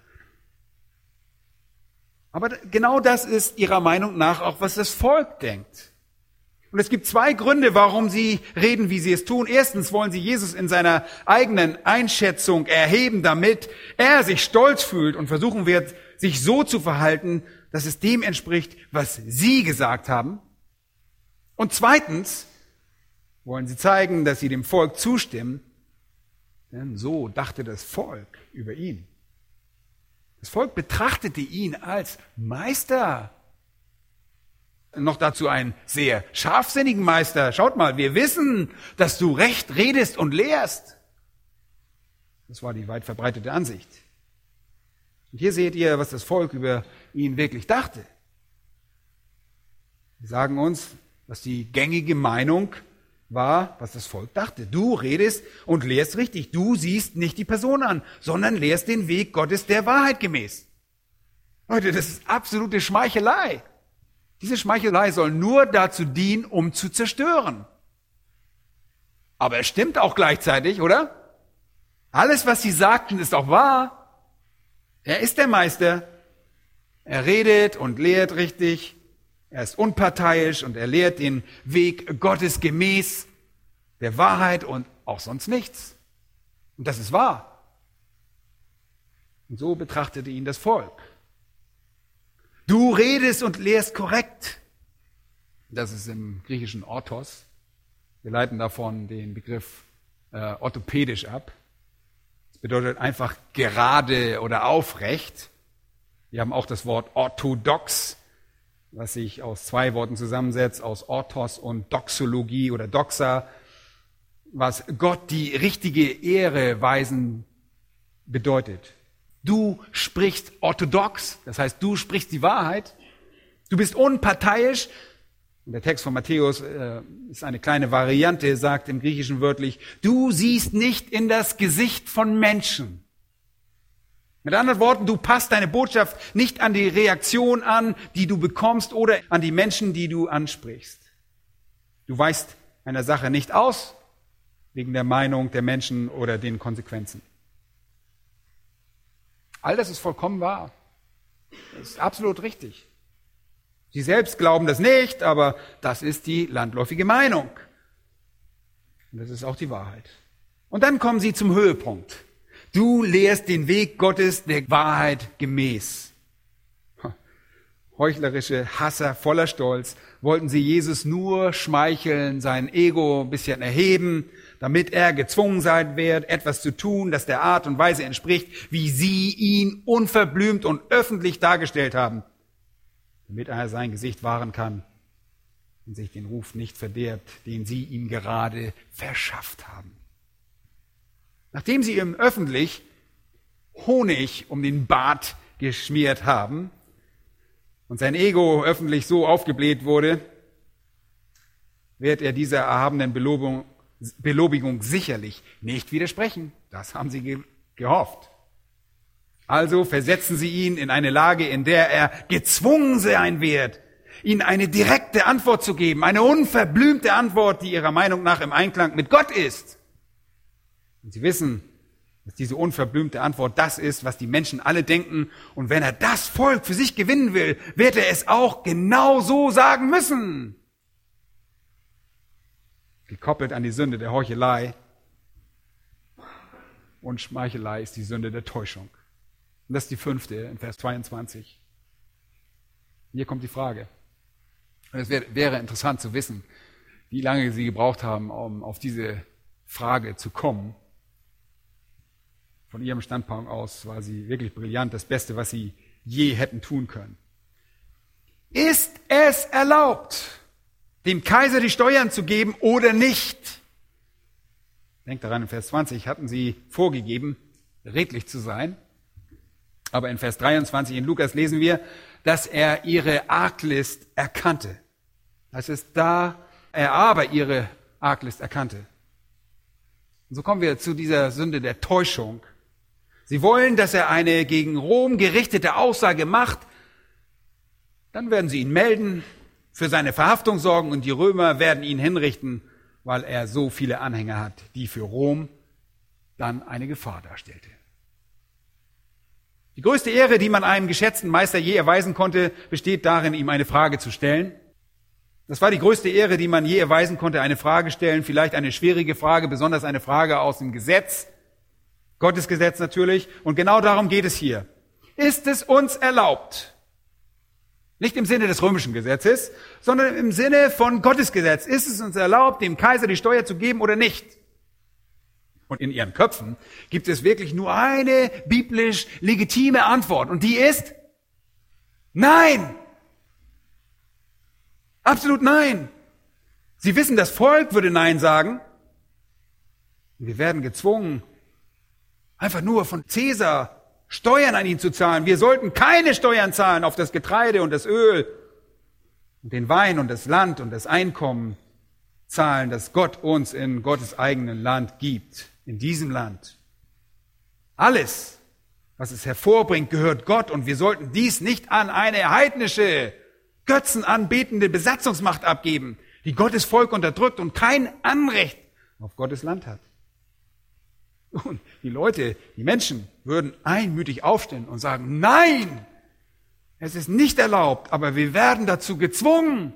Aber genau das ist ihrer Meinung nach auch, was das Volk denkt. Und es gibt 2 Gründe, warum sie reden, wie sie es tun. Erstens wollen sie Jesus in seiner eigenen Einschätzung erheben, damit er sich stolz fühlt und versuchen wird, sich so zu verhalten, dass es dem entspricht, was sie gesagt haben. Und zweitens wollen sie zeigen, dass sie dem Volk zustimmen, denn so dachte das Volk über ihn. Das Volk betrachtete ihn als Meister. Noch dazu einen sehr scharfsinnigen Meister. Schaut mal, wir wissen, dass du recht redest und lehrst. Das war die weit verbreitete Ansicht. Und hier seht ihr, was das Volk über ihn wirklich dachte. Sie sagen uns, was die gängige Meinung war, was das Volk dachte. Du redest und lehrst richtig. Du siehst nicht die Person an, sondern lehrst den Weg Gottes der Wahrheit gemäß. Leute, das ist absolute Schmeichelei. Diese Schmeichelei soll nur dazu dienen, um zu zerstören. Aber es stimmt auch gleichzeitig, oder? Alles, was sie sagten, ist auch wahr. Er ist der Meister. Er redet und lehrt richtig. Er ist unparteiisch und er lehrt den Weg Gottes gemäß der Wahrheit und auch sonst nichts. Und das ist wahr. Und so betrachtete ihn das Volk. Du redest und lehrst korrekt. Das ist im griechischen Orthos. Wir leiten davon den Begriff orthopädisch ab. Das bedeutet einfach gerade oder aufrecht. Wir haben auch das Wort orthodox, was sich aus 2 Worten zusammensetzt, aus Orthos und Doxologie oder Doxa, was Gott die richtige Ehre weisen bedeutet. Du sprichst orthodox, das heißt, du sprichst die Wahrheit. Du bist unparteiisch. Und der Text von Matthäus ist eine kleine Variante, sagt im Griechischen wörtlich, du siehst nicht in das Gesicht von Menschen. Mit anderen Worten, du passt deine Botschaft nicht an die Reaktion an, die du bekommst oder an die Menschen, die du ansprichst. Du weichst einer Sache nicht aus, wegen der Meinung der Menschen oder den Konsequenzen. All das ist vollkommen wahr. Das ist absolut richtig. Sie selbst glauben das nicht, aber das ist die landläufige Meinung. Und das ist auch die Wahrheit. Und dann kommen sie zum Höhepunkt. Du lehrst den Weg Gottes der Wahrheit gemäß. heuchlerische Hasser voller Stolz, wollten sie Jesus nur schmeicheln, sein Ego ein bisschen erheben, damit er gezwungen sein wird, etwas zu tun, das der Art und Weise entspricht, wie sie ihn unverblümt und öffentlich dargestellt haben, damit er sein Gesicht wahren kann und sich den Ruf nicht verderbt, den sie ihm gerade verschafft haben. Nachdem sie ihm öffentlich Honig um den Bart geschmiert haben und sein Ego öffentlich so aufgebläht wurde, wird er dieser erhabenen Belobigung sicherlich nicht widersprechen. Das haben sie gehofft. Also versetzen sie ihn in eine Lage, in der er gezwungen sein wird, ihnen eine direkte Antwort zu geben, eine unverblümte Antwort, die ihrer Meinung nach im Einklang mit Gott ist. Und sie wissen, dass diese unverblümte Antwort das ist, was die Menschen alle denken. Und wenn er das Volk für sich gewinnen will, wird er es auch genau so sagen müssen. Gekoppelt an die Sünde der Heuchelei und Schmeichelei ist die Sünde der Täuschung. Und das ist die 5. in Vers 22. Hier kommt die Frage. Und es wäre interessant zu wissen, wie lange sie gebraucht haben, um auf diese Frage zu kommen. Von ihrem Standpunkt aus war sie wirklich brillant, das Beste, was sie je hätten tun können. Ist es erlaubt, dem Kaiser die Steuern zu geben oder nicht? Denkt daran, in Vers 20 hatten sie vorgegeben, redlich zu sein. Aber in Vers 23 in Lukas lesen wir, dass er ihre Arglist erkannte. Das ist da, er aber ihre Arglist erkannte. Und so kommen wir zu dieser Sünde der Täuschung. Sie wollen, dass er eine gegen Rom gerichtete Aussage macht. Dann werden sie ihn melden, für seine Verhaftung sorgen und die Römer werden ihn hinrichten, weil er so viele Anhänger hat, die für Rom dann eine Gefahr darstellte. Die größte Ehre, die man einem geschätzten Meister je erweisen konnte, besteht darin, ihm eine Frage zu stellen. Das war die größte Ehre, die man je erweisen konnte, eine Frage stellen, vielleicht eine schwierige Frage, besonders eine Frage aus dem Gesetz, Gottes Gesetz natürlich. Und genau darum geht es hier. Ist es uns erlaubt? Nicht im Sinne des römischen Gesetzes, sondern im Sinne von Gottes Gesetz. Ist es uns erlaubt, dem Kaiser die Steuer zu geben oder nicht? Und in ihren Köpfen gibt es wirklich nur eine biblisch legitime Antwort. Und die ist nein. Absolut nein. Sie wissen, das Volk würde nein sagen. Wir werden gezwungen, einfach nur von Cäsar Steuern an ihn zu zahlen. Wir sollten keine Steuern zahlen auf das Getreide und das Öl und den Wein und das Land und das Einkommen zahlen, das Gott uns in Gottes eigenen Land gibt, in diesem Land. Alles, was es hervorbringt, gehört Gott und wir sollten dies nicht an eine heidnische, götzenanbetende Besatzungsmacht abgeben, die Gottes Volk unterdrückt und kein Anrecht auf Gottes Land hat. Und die Leute, die Menschen würden einmütig aufstehen und sagen, nein, es ist nicht erlaubt, aber wir werden dazu gezwungen.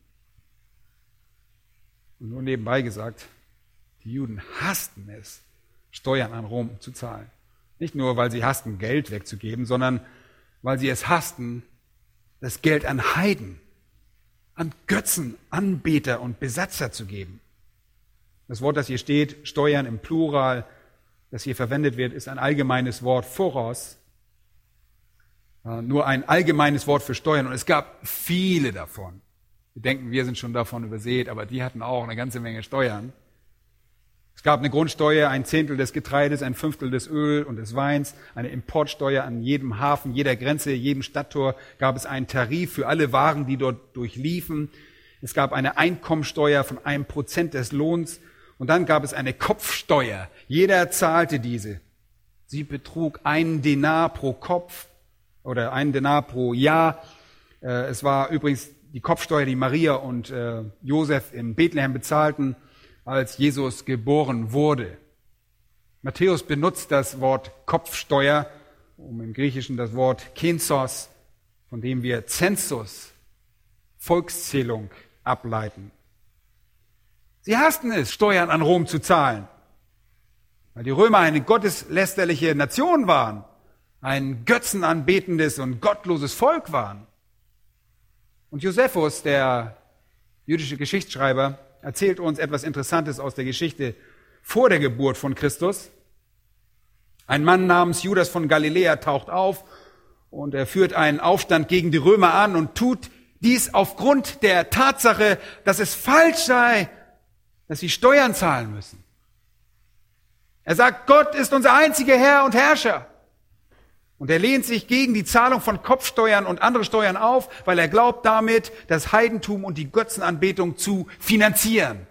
Und nur nebenbei gesagt, die Juden hassten es, Steuern an Rom zu zahlen. Nicht nur, weil sie hassten, Geld wegzugeben, sondern weil sie es hassten, das Geld an Heiden, an Götzen, Anbeter und Besatzer zu geben. Das Wort, das hier steht, Steuern im Plural, das hier verwendet wird, ist ein allgemeines Wort, Phoros. Nur ein allgemeines Wort für Steuern. Und es gab viele davon. Wir denken, wir sind schon davon übersät, aber die hatten auch eine ganze Menge Steuern. Es gab eine Grundsteuer, 1/10 des Getreides, 1/5 des Öl und des Weins, eine Importsteuer an jedem Hafen, jeder Grenze, jedem Stadttor gab es einen Tarif für alle Waren, die dort durchliefen. Es gab eine Einkommensteuer von 1% des Lohns und dann gab es eine Kopfsteuer. Jeder zahlte diese. Sie betrug 1 Denar pro Kopf oder 1 Denar pro Jahr. Es war übrigens die Kopfsteuer, die Maria und Josef in Bethlehem bezahlten, als Jesus geboren wurde. Matthäus benutzt das Wort Kopfsteuer, um im Griechischen das Wort Kensos, von dem wir Zensus, Volkszählung, ableiten. Sie hassten es, Steuern an Rom zu zahlen, weil die Römer eine gotteslästerliche Nation waren, ein götzenanbetendes und gottloses Volk waren. Und Josephus, der jüdische Geschichtsschreiber, erzählt uns etwas Interessantes aus der Geschichte vor der Geburt von Christus. Ein Mann namens Judas von Galiläa taucht auf und er führt einen Aufstand gegen die Römer an und tut dies aufgrund der Tatsache, dass es falsch sei, dass sie Steuern zahlen müssen. Er sagt, Gott ist unser einziger Herr und Herrscher. Und er lehnt sich gegen die Zahlung von Kopfsteuern und andere Steuern auf, weil er glaubt damit, das Heidentum und die Götzenanbetung zu finanzieren.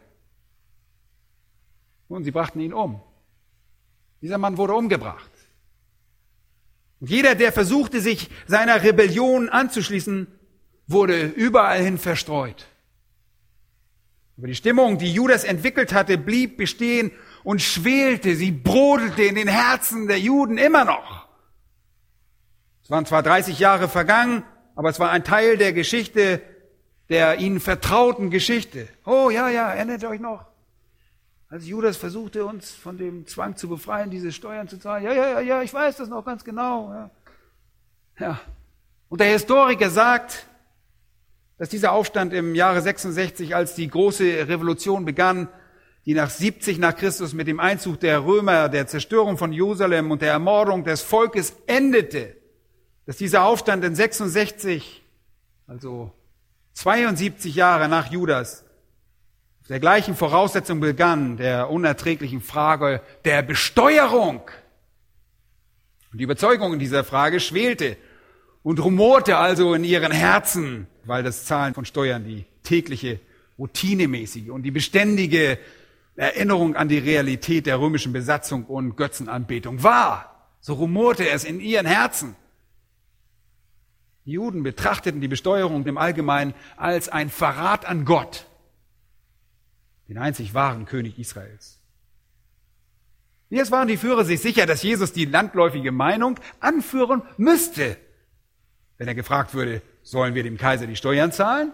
Und sie brachten ihn um. Dieser Mann wurde umgebracht. Und jeder, der versuchte, sich seiner Rebellion anzuschließen, wurde überall hin verstreut. Aber die Stimmung, die Judas entwickelt hatte, blieb bestehen und schwelte, sie brodelte in den Herzen der Juden immer noch. Es waren zwar 30 Jahre vergangen, aber es war ein Teil der Geschichte, der ihnen vertrauten Geschichte. Oh ja, erinnert euch noch? Als Judas versuchte, uns von dem Zwang zu befreien, diese Steuern zu zahlen. Ja, ich weiß das noch ganz genau. Ja. Und der Historiker sagt, dass dieser Aufstand im Jahre 66, als die große Revolution begann, die nach 70 nach Christus mit dem Einzug der Römer, der Zerstörung von Jerusalem und der Ermordung des Volkes endete, dass dieser Aufstand in 66, also 72 Jahre nach Judas, auf der gleichen Voraussetzung begann, der unerträglichen Frage der Besteuerung. Und die Überzeugung in dieser Frage schwelte und rumorte also in ihren Herzen, weil das Zahlen von Steuern die tägliche, routinemäßige und die beständige Erinnerung an die Realität der römischen Besatzung und Götzenanbetung war. So rumorte es in ihren Herzen. Die Juden betrachteten die Besteuerung im Allgemeinen als ein Verrat an Gott, den einzig wahren König Israels. Jetzt waren die Führer sich sicher, dass Jesus die landläufige Meinung anführen müsste, wenn er gefragt würde, sollen wir dem Kaiser die Steuern zahlen?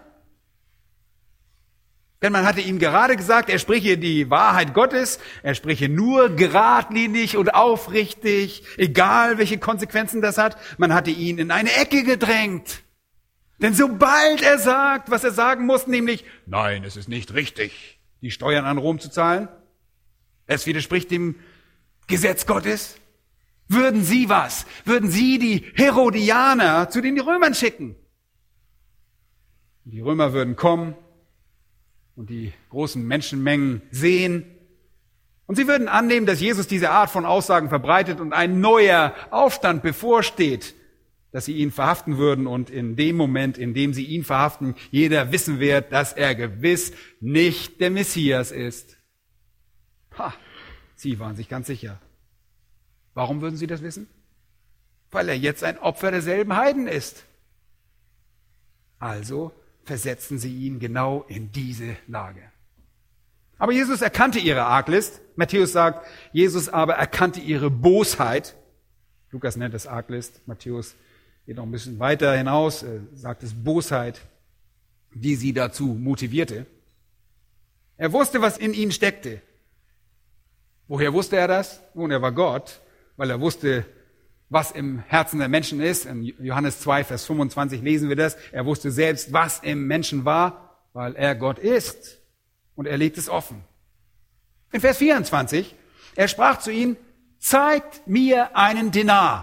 Denn man hatte ihm gerade gesagt, er spreche die Wahrheit Gottes, er spreche nur geradlinig und aufrichtig, egal welche Konsequenzen das hat. Man hatte ihn in eine Ecke gedrängt. Denn sobald er sagt, was er sagen muss, nämlich, nein, es ist nicht richtig, die Steuern an Rom zu zahlen, es widerspricht dem Gesetz Gottes, würden sie was? Würden sie die Herodianer zu den Römern schicken? Die Römer würden kommen und die großen Menschenmengen sehen. Und sie würden annehmen, dass Jesus diese Art von Aussagen verbreitet und ein neuer Aufstand bevorsteht, dass sie ihn verhaften würden und in dem Moment, in dem sie ihn verhaften, jeder wissen wird, dass er gewiss nicht der Messias ist. Sie waren sich ganz sicher. Warum würden sie das wissen? Weil er jetzt ein Opfer derselben Heiden ist. Also versetzten sie ihn genau in diese Lage. Aber Jesus erkannte ihre Arglist. Matthäus sagt, Jesus aber erkannte ihre Bosheit. Lukas nennt es Arglist, Matthäus geht noch ein bisschen weiter hinaus, sagt es Bosheit, die sie dazu motivierte. Er wusste, was in ihnen steckte. Woher wusste er das? Nun, er war Gott, weil er wusste, was im Herzen der Menschen ist. In Johannes 2, Vers 25 lesen wir das. Er wusste selbst, was im Menschen war, weil er Gott ist. Und er legt es offen. In Vers 24, er sprach zu ihnen, zeigt mir einen Denar.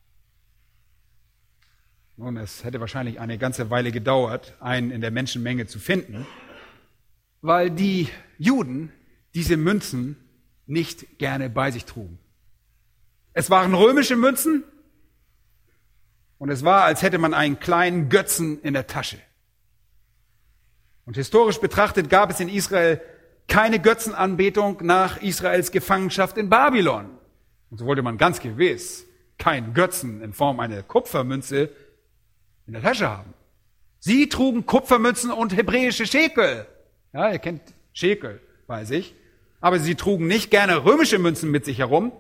Nun, es hätte wahrscheinlich eine ganze Weile gedauert, einen in der Menschenmenge zu finden, weil die Juden diese Münzen nicht gerne bei sich trugen. Es waren römische Münzen und es war, als hätte man einen kleinen Götzen in der Tasche. Und historisch betrachtet gab es in Israel keine Götzenanbetung nach Israels Gefangenschaft in Babylon. Und so wollte man ganz gewiss keinen Götzen in Form einer Kupfermünze in der Tasche haben. Sie trugen Kupfermünzen und hebräische Schekel. Ja, ihr kennt Schekel bei sich. Aber sie trugen nicht gerne römische Münzen mit sich herum.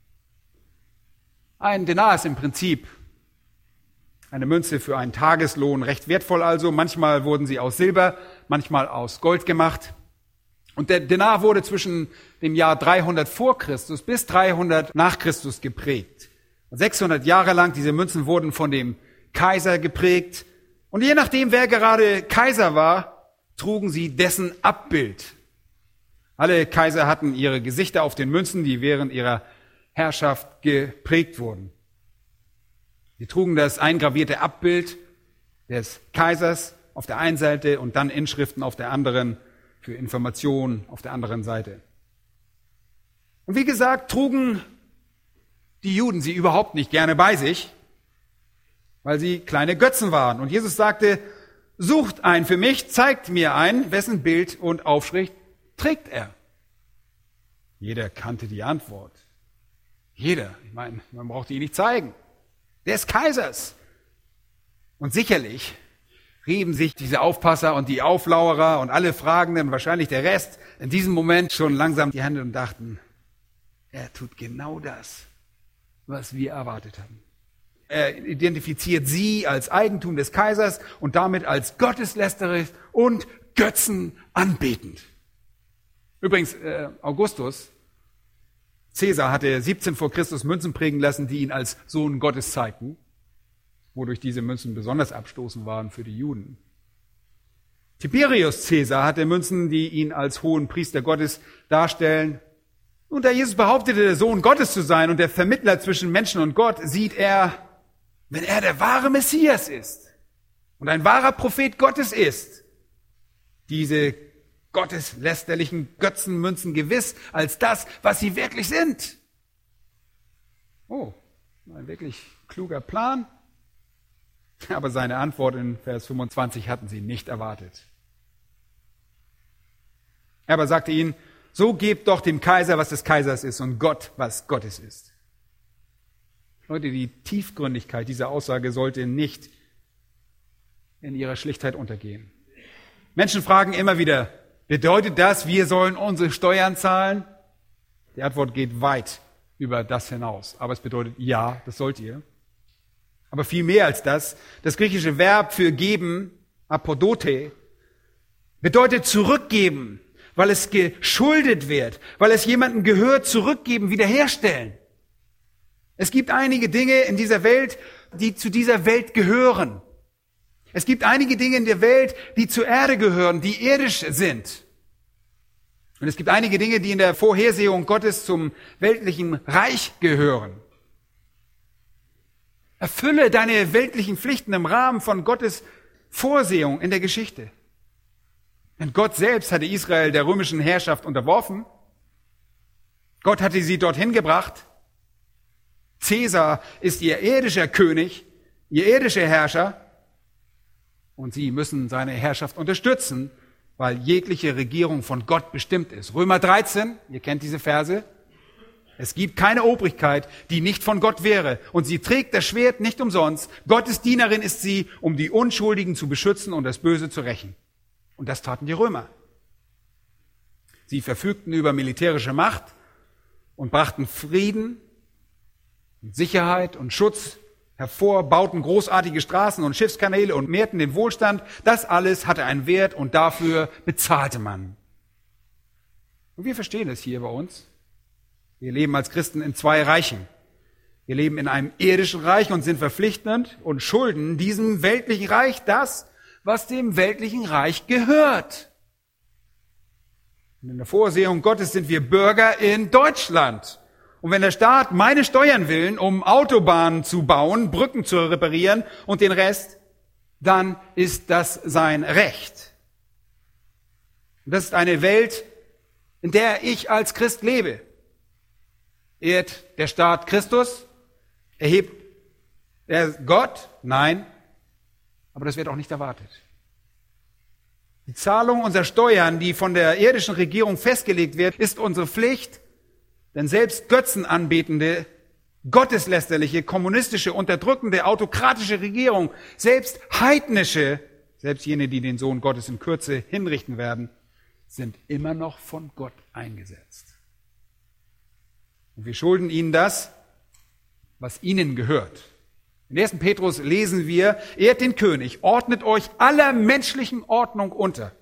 Ein Denar ist im Prinzip eine Münze für einen Tageslohn, recht wertvoll also. Manchmal wurden sie aus Silber, manchmal aus Gold gemacht. Und der Denar wurde zwischen dem Jahr 300 vor Christus bis 300 nach Christus geprägt. 600 Jahre lang, diese Münzen wurden von dem Kaiser geprägt. Und je nachdem, wer gerade Kaiser war, trugen sie dessen Abbild. Alle Kaiser hatten ihre Gesichter auf den Münzen, die während ihrer Herrschaft geprägt wurden. Sie trugen das eingravierte Abbild des Kaisers auf der einen Seite und dann Inschriften auf der anderen für Informationen auf der anderen Seite. Und wie gesagt, trugen die Juden sie überhaupt nicht gerne bei sich, weil sie kleine Götzen waren. Und Jesus sagte, sucht einen für mich, zeigt mir einen, wessen Bild und Aufschrift trägt er. Jeder kannte die Antwort. Jeder. Ich meine, man braucht ihn nicht zeigen. Des Kaisers. Und sicherlich rieben sich diese Aufpasser und die Auflauerer und alle Fragenden, wahrscheinlich der Rest, in diesem Moment schon langsam die Hände und dachten, er tut genau das, was wir erwartet haben. Er identifiziert sie als Eigentum des Kaisers und damit als gotteslästerlich und götzenanbetend. Übrigens, Augustus, Caesar hatte 17 vor Christus Münzen prägen lassen, die ihn als Sohn Gottes zeigten, wodurch diese Münzen besonders abstoßend waren für die Juden. Tiberius Caesar hatte Münzen, die ihn als hohen Priester Gottes darstellen. Und da Jesus behauptete, der Sohn Gottes zu sein und der Vermittler zwischen Menschen und Gott, sieht er, wenn er der wahre Messias ist und ein wahrer Prophet Gottes ist, diese gotteslästerlichen Götzenmünzen gewiss als das, was sie wirklich sind. Oh, ein wirklich kluger Plan. Aber seine Antwort in Vers 25 hatten sie nicht erwartet. Er aber sagte ihnen, so gebt doch dem Kaiser, was des Kaisers ist, und Gott, was Gottes ist. Leute, die Tiefgründigkeit dieser Aussage sollte nicht in ihrer Schlichtheit untergehen. Menschen fragen immer wieder, bedeutet das, wir sollen unsere Steuern zahlen? Die Antwort geht weit über das hinaus. Aber es bedeutet, ja, das sollt ihr. Aber viel mehr als das. Das griechische Verb für geben, apodote, bedeutet zurückgeben, weil es geschuldet wird, weil es jemandem gehört, zurückgeben, wiederherstellen. Es gibt einige Dinge in dieser Welt, die zu dieser Welt gehören. Es gibt einige Dinge in der Welt, die zur Erde gehören, die irdisch sind. Und es gibt einige Dinge, die in der Vorhersehung Gottes zum weltlichen Reich gehören. Erfülle deine weltlichen Pflichten im Rahmen von Gottes Vorsehung in der Geschichte. Denn Gott selbst hatte Israel der römischen Herrschaft unterworfen. Gott hatte sie dorthin gebracht. Caesar ist ihr irdischer König, ihr irdischer Herrscher. Und sie müssen seine Herrschaft unterstützen, weil jegliche Regierung von Gott bestimmt ist. Römer 13, ihr kennt diese Verse. Es gibt keine Obrigkeit, die nicht von Gott wäre. Und sie trägt das Schwert nicht umsonst. Gottes Dienerin ist sie, um die Unschuldigen zu beschützen und das Böse zu rächen. Und das taten die Römer. Sie verfügten über militärische Macht und brachten Frieden, Sicherheit und Schutz hervor, bauten großartige Straßen und Schiffskanäle und mehrten den Wohlstand. Das alles hatte einen Wert und dafür bezahlte man. Und wir verstehen es hier bei uns. Wir leben als Christen in zwei Reichen. Wir leben in einem irdischen Reich und sind verpflichtend und schulden diesem weltlichen Reich das, was dem weltlichen Reich gehört. Und in der Vorsehung Gottes sind wir Bürger in Deutschland. Und wenn der Staat meine Steuern will, um Autobahnen zu bauen, Brücken zu reparieren und den Rest, dann ist das sein Recht. Und das ist eine Welt, in der ich als Christ lebe. Ehrt der Staat Christus? Erhebt er Gott? Nein. Aber das wird auch nicht erwartet. Die Zahlung unserer Steuern, die von der irdischen Regierung festgelegt wird, ist unsere Pflicht, denn selbst götzenanbetende, gotteslästerliche, kommunistische, unterdrückende, autokratische Regierung, selbst heidnische, selbst jene, die den Sohn Gottes in Kürze hinrichten werden, sind immer noch von Gott eingesetzt. Und wir schulden ihnen das, was ihnen gehört. In 1. Petrus lesen wir, ehrt den König, ordnet euch aller menschlichen Ordnung unter.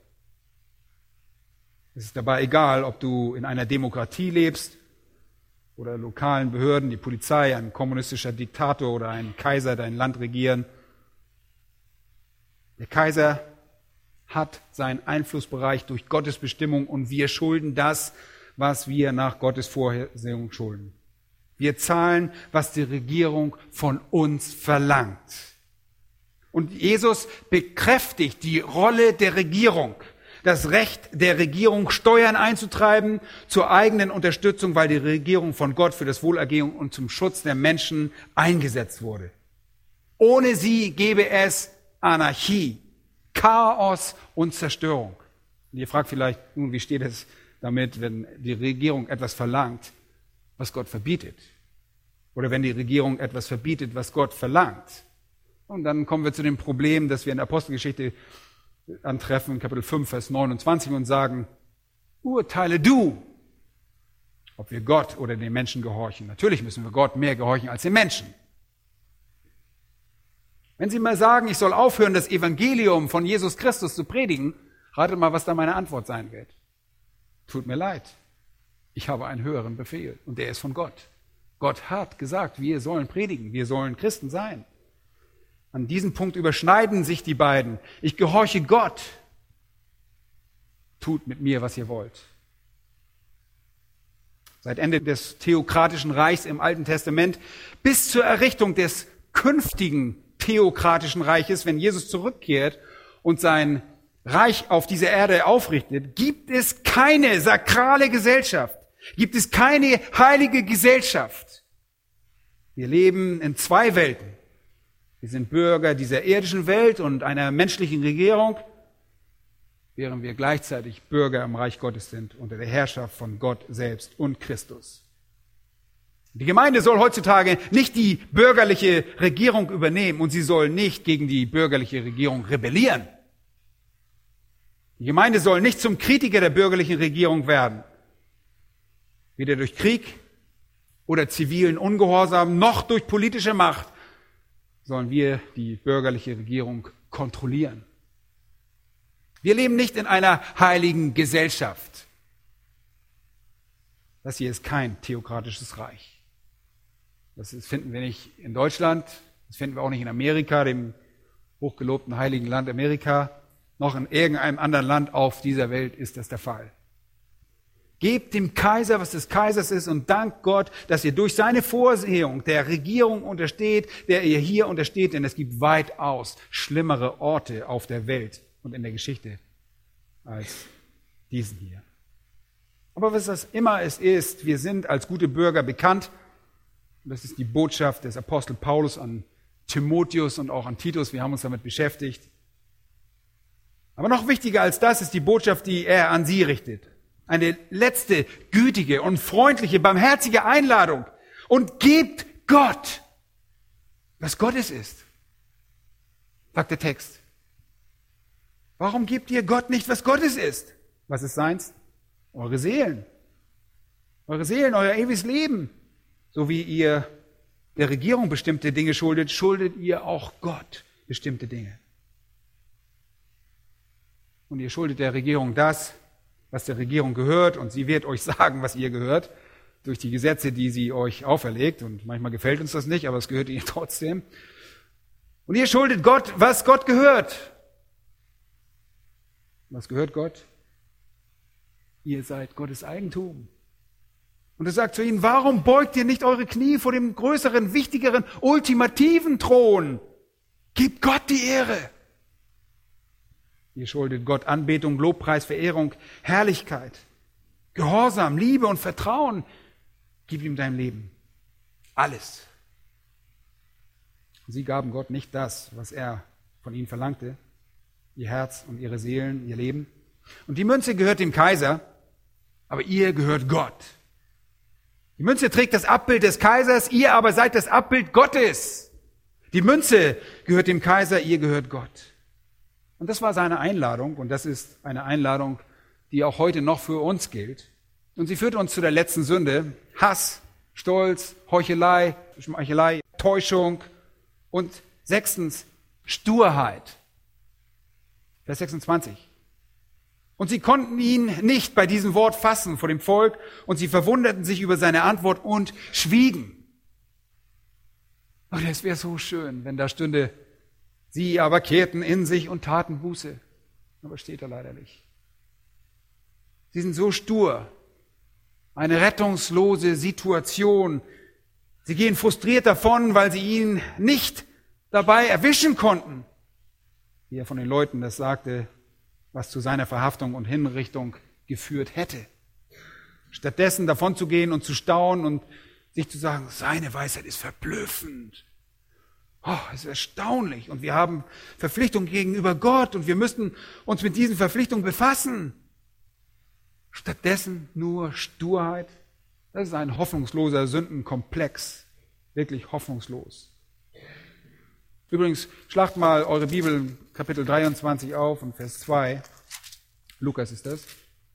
Es ist dabei egal, ob du in einer Demokratie lebst oder lokalen Behörden, die Polizei, ein kommunistischer Diktator oder ein Kaiser dein Land regieren. Der Kaiser hat seinen Einflussbereich durch Gottes Bestimmung und wir schulden das, was wir nach Gottes Vorhersehung schulden. Wir zahlen, was die Regierung von uns verlangt. Und Jesus bekräftigt die Rolle der Regierung, das Recht der Regierung, Steuern einzutreiben zur eigenen Unterstützung, weil die Regierung von Gott für das Wohlergehen und zum Schutz der Menschen eingesetzt wurde. Ohne sie gäbe es Anarchie, Chaos und Zerstörung. Und ihr fragt vielleicht, nun, wie steht es damit, wenn die Regierung etwas verlangt, was Gott verbietet? Oder wenn die Regierung etwas verbietet, was Gott verlangt? Und dann kommen wir zu dem Problem, das wir in der Apostelgeschichte antreffen, Kapitel 5, Vers 29, und sagen, urteile du, ob wir Gott oder den Menschen gehorchen. Natürlich müssen wir Gott mehr gehorchen als den Menschen. Wenn Sie mal sagen, ich soll aufhören, das Evangelium von Jesus Christus zu predigen, ratet mal, was da meine Antwort sein wird. Tut mir leid, ich habe einen höheren Befehl und der ist von Gott. Gott hat gesagt, wir sollen predigen, wir sollen Christen sein. An diesem Punkt überschneiden sich die beiden. Ich gehorche Gott. Tut mit mir, was ihr wollt. Seit Ende des theokratischen Reichs im Alten Testament bis zur Errichtung des künftigen theokratischen Reiches, wenn Jesus zurückkehrt und sein Reich auf dieser Erde aufrichtet, gibt es keine sakrale Gesellschaft, gibt es keine heilige Gesellschaft. Wir leben in zwei Welten. Wir sind Bürger dieser irdischen Welt und einer menschlichen Regierung, während wir gleichzeitig Bürger im Reich Gottes sind, unter der Herrschaft von Gott selbst und Christus. Die Gemeinde soll heutzutage nicht die bürgerliche Regierung übernehmen und sie soll nicht gegen die bürgerliche Regierung rebellieren. Die Gemeinde soll nicht zum Kritiker der bürgerlichen Regierung werden, weder durch Krieg oder zivilen Ungehorsam noch durch politische Macht sollen wir die bürgerliche Regierung kontrollieren. Wir leben nicht in einer heiligen Gesellschaft. Das hier ist kein theokratisches Reich. Das finden wir nicht in Deutschland, das finden wir auch nicht in Amerika, dem hochgelobten heiligen Land Amerika, noch in irgendeinem anderen Land auf dieser Welt ist das der Fall. Gebt dem Kaiser, was des Kaisers ist, und dankt Gott, dass ihr durch seine Vorsehung der Regierung untersteht, der ihr hier untersteht, denn es gibt weitaus schlimmere Orte auf der Welt und in der Geschichte als diesen hier. Aber was das immer es ist, wir sind als gute Bürger bekannt. Das ist die Botschaft des Apostel Paulus an Timotheus und auch an Titus. Wir haben uns damit beschäftigt. Aber noch wichtiger als das ist die Botschaft, die er an sie richtet. Eine letzte, gütige und freundliche, barmherzige Einladung. Und gebt Gott, was Gottes ist, sagt der Text. Warum gebt ihr Gott nicht, was Gottes ist? Was ist seins? Eure Seelen. Eure Seelen, euer ewiges Leben. So wie ihr der Regierung bestimmte Dinge schuldet, schuldet ihr auch Gott bestimmte Dinge. Und ihr schuldet der Regierung das, was der Regierung gehört, und sie wird euch sagen, was ihr gehört, durch die Gesetze, die sie euch auferlegt. Und manchmal gefällt uns das nicht, aber es gehört ihnen trotzdem. Und ihr schuldet Gott, was Gott gehört. Was gehört Gott? Ihr seid Gottes Eigentum. Und er sagt zu ihnen, warum beugt ihr nicht eure Knie vor dem größeren, wichtigeren, ultimativen Thron? Gebt Gott die Ehre. Ihr schuldet Gott Anbetung, Lobpreis, Verehrung, Herrlichkeit, Gehorsam, Liebe und Vertrauen. Gib ihm dein Leben. Alles. Sie gaben Gott nicht das, was er von ihnen verlangte. Ihr Herz und ihre Seelen, ihr Leben. Und die Münze gehört dem Kaiser, aber ihr gehört Gott. Die Münze trägt das Abbild des Kaisers, ihr aber seid das Abbild Gottes. Die Münze gehört dem Kaiser, ihr gehört Gott. Und das war seine Einladung, und das ist eine Einladung, die auch heute noch für uns gilt. Und sie führt uns zu der letzten Sünde: Hass, Stolz, Heuchelei, Schmeichelei, Täuschung und 6. Sturheit. Vers 26. Und sie konnten ihn nicht bei diesem Wort fassen vor dem Volk, und sie verwunderten sich über seine Antwort und schwiegen. Und es wäre so schön, wenn da stünde: Sie aber kehrten in sich und taten Buße. Aber steht da leider nicht. Sie sind so stur. Eine rettungslose Situation. Sie gehen frustriert davon, weil sie ihn nicht dabei erwischen konnten, wie er von den Leuten das sagte, was zu seiner Verhaftung und Hinrichtung geführt hätte. Stattdessen davon zu gehen und zu staunen und sich zu sagen, seine Weisheit ist verblüffend. Oh, es ist erstaunlich. Und wir haben Verpflichtungen gegenüber Gott und wir müssten uns mit diesen Verpflichtungen befassen. Stattdessen nur Sturheit. Das ist ein hoffnungsloser Sündenkomplex. Wirklich hoffnungslos. Übrigens, schlagt mal eure Bibel, Kapitel 23 auf und Vers 2. Lukas ist das.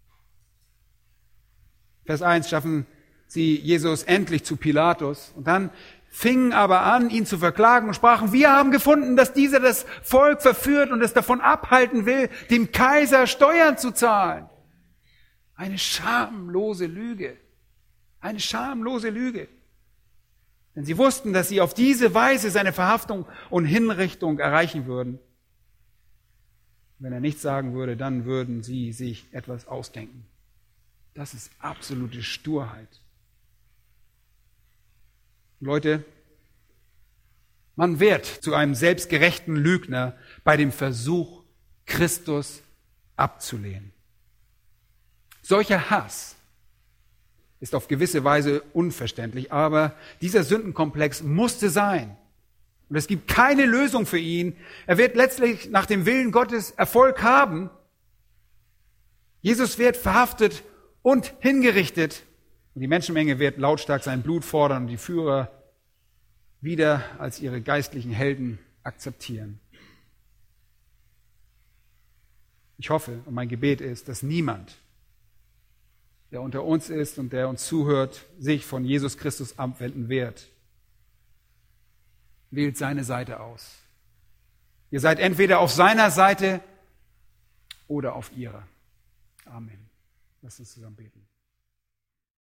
Vers 1 schaffen sie Jesus endlich zu Pilatus. Und dann fingen aber an, ihn zu verklagen und sprachen, wir haben gefunden, dass dieser das Volk verführt und es davon abhalten will, dem Kaiser Steuern zu zahlen. Eine schamlose Lüge. Eine schamlose Lüge. Denn sie wussten, dass sie auf diese Weise seine Verhaftung und Hinrichtung erreichen würden. Wenn er nichts sagen würde, dann würden sie sich etwas ausdenken. Das ist absolute Sturheit. Leute, man wird zu einem selbstgerechten Lügner bei dem Versuch, Christus abzulehnen. Solcher Hass ist auf gewisse Weise unverständlich, aber dieser Sündenkomplex musste sein. Und es gibt keine Lösung für ihn. Er wird letztlich nach dem Willen Gottes Erfolg haben. Jesus wird verhaftet und hingerichtet. Und die Menschenmenge wird lautstark sein Blut fordern und die Führer wieder als ihre geistlichen Helden akzeptieren. Ich hoffe und mein Gebet ist, dass niemand, der unter uns ist und der uns zuhört, sich von Jesus Christus abwenden wird. Wählt seine Seite aus. Ihr seid entweder auf seiner Seite oder auf ihrer. Amen. Lass uns zusammen beten.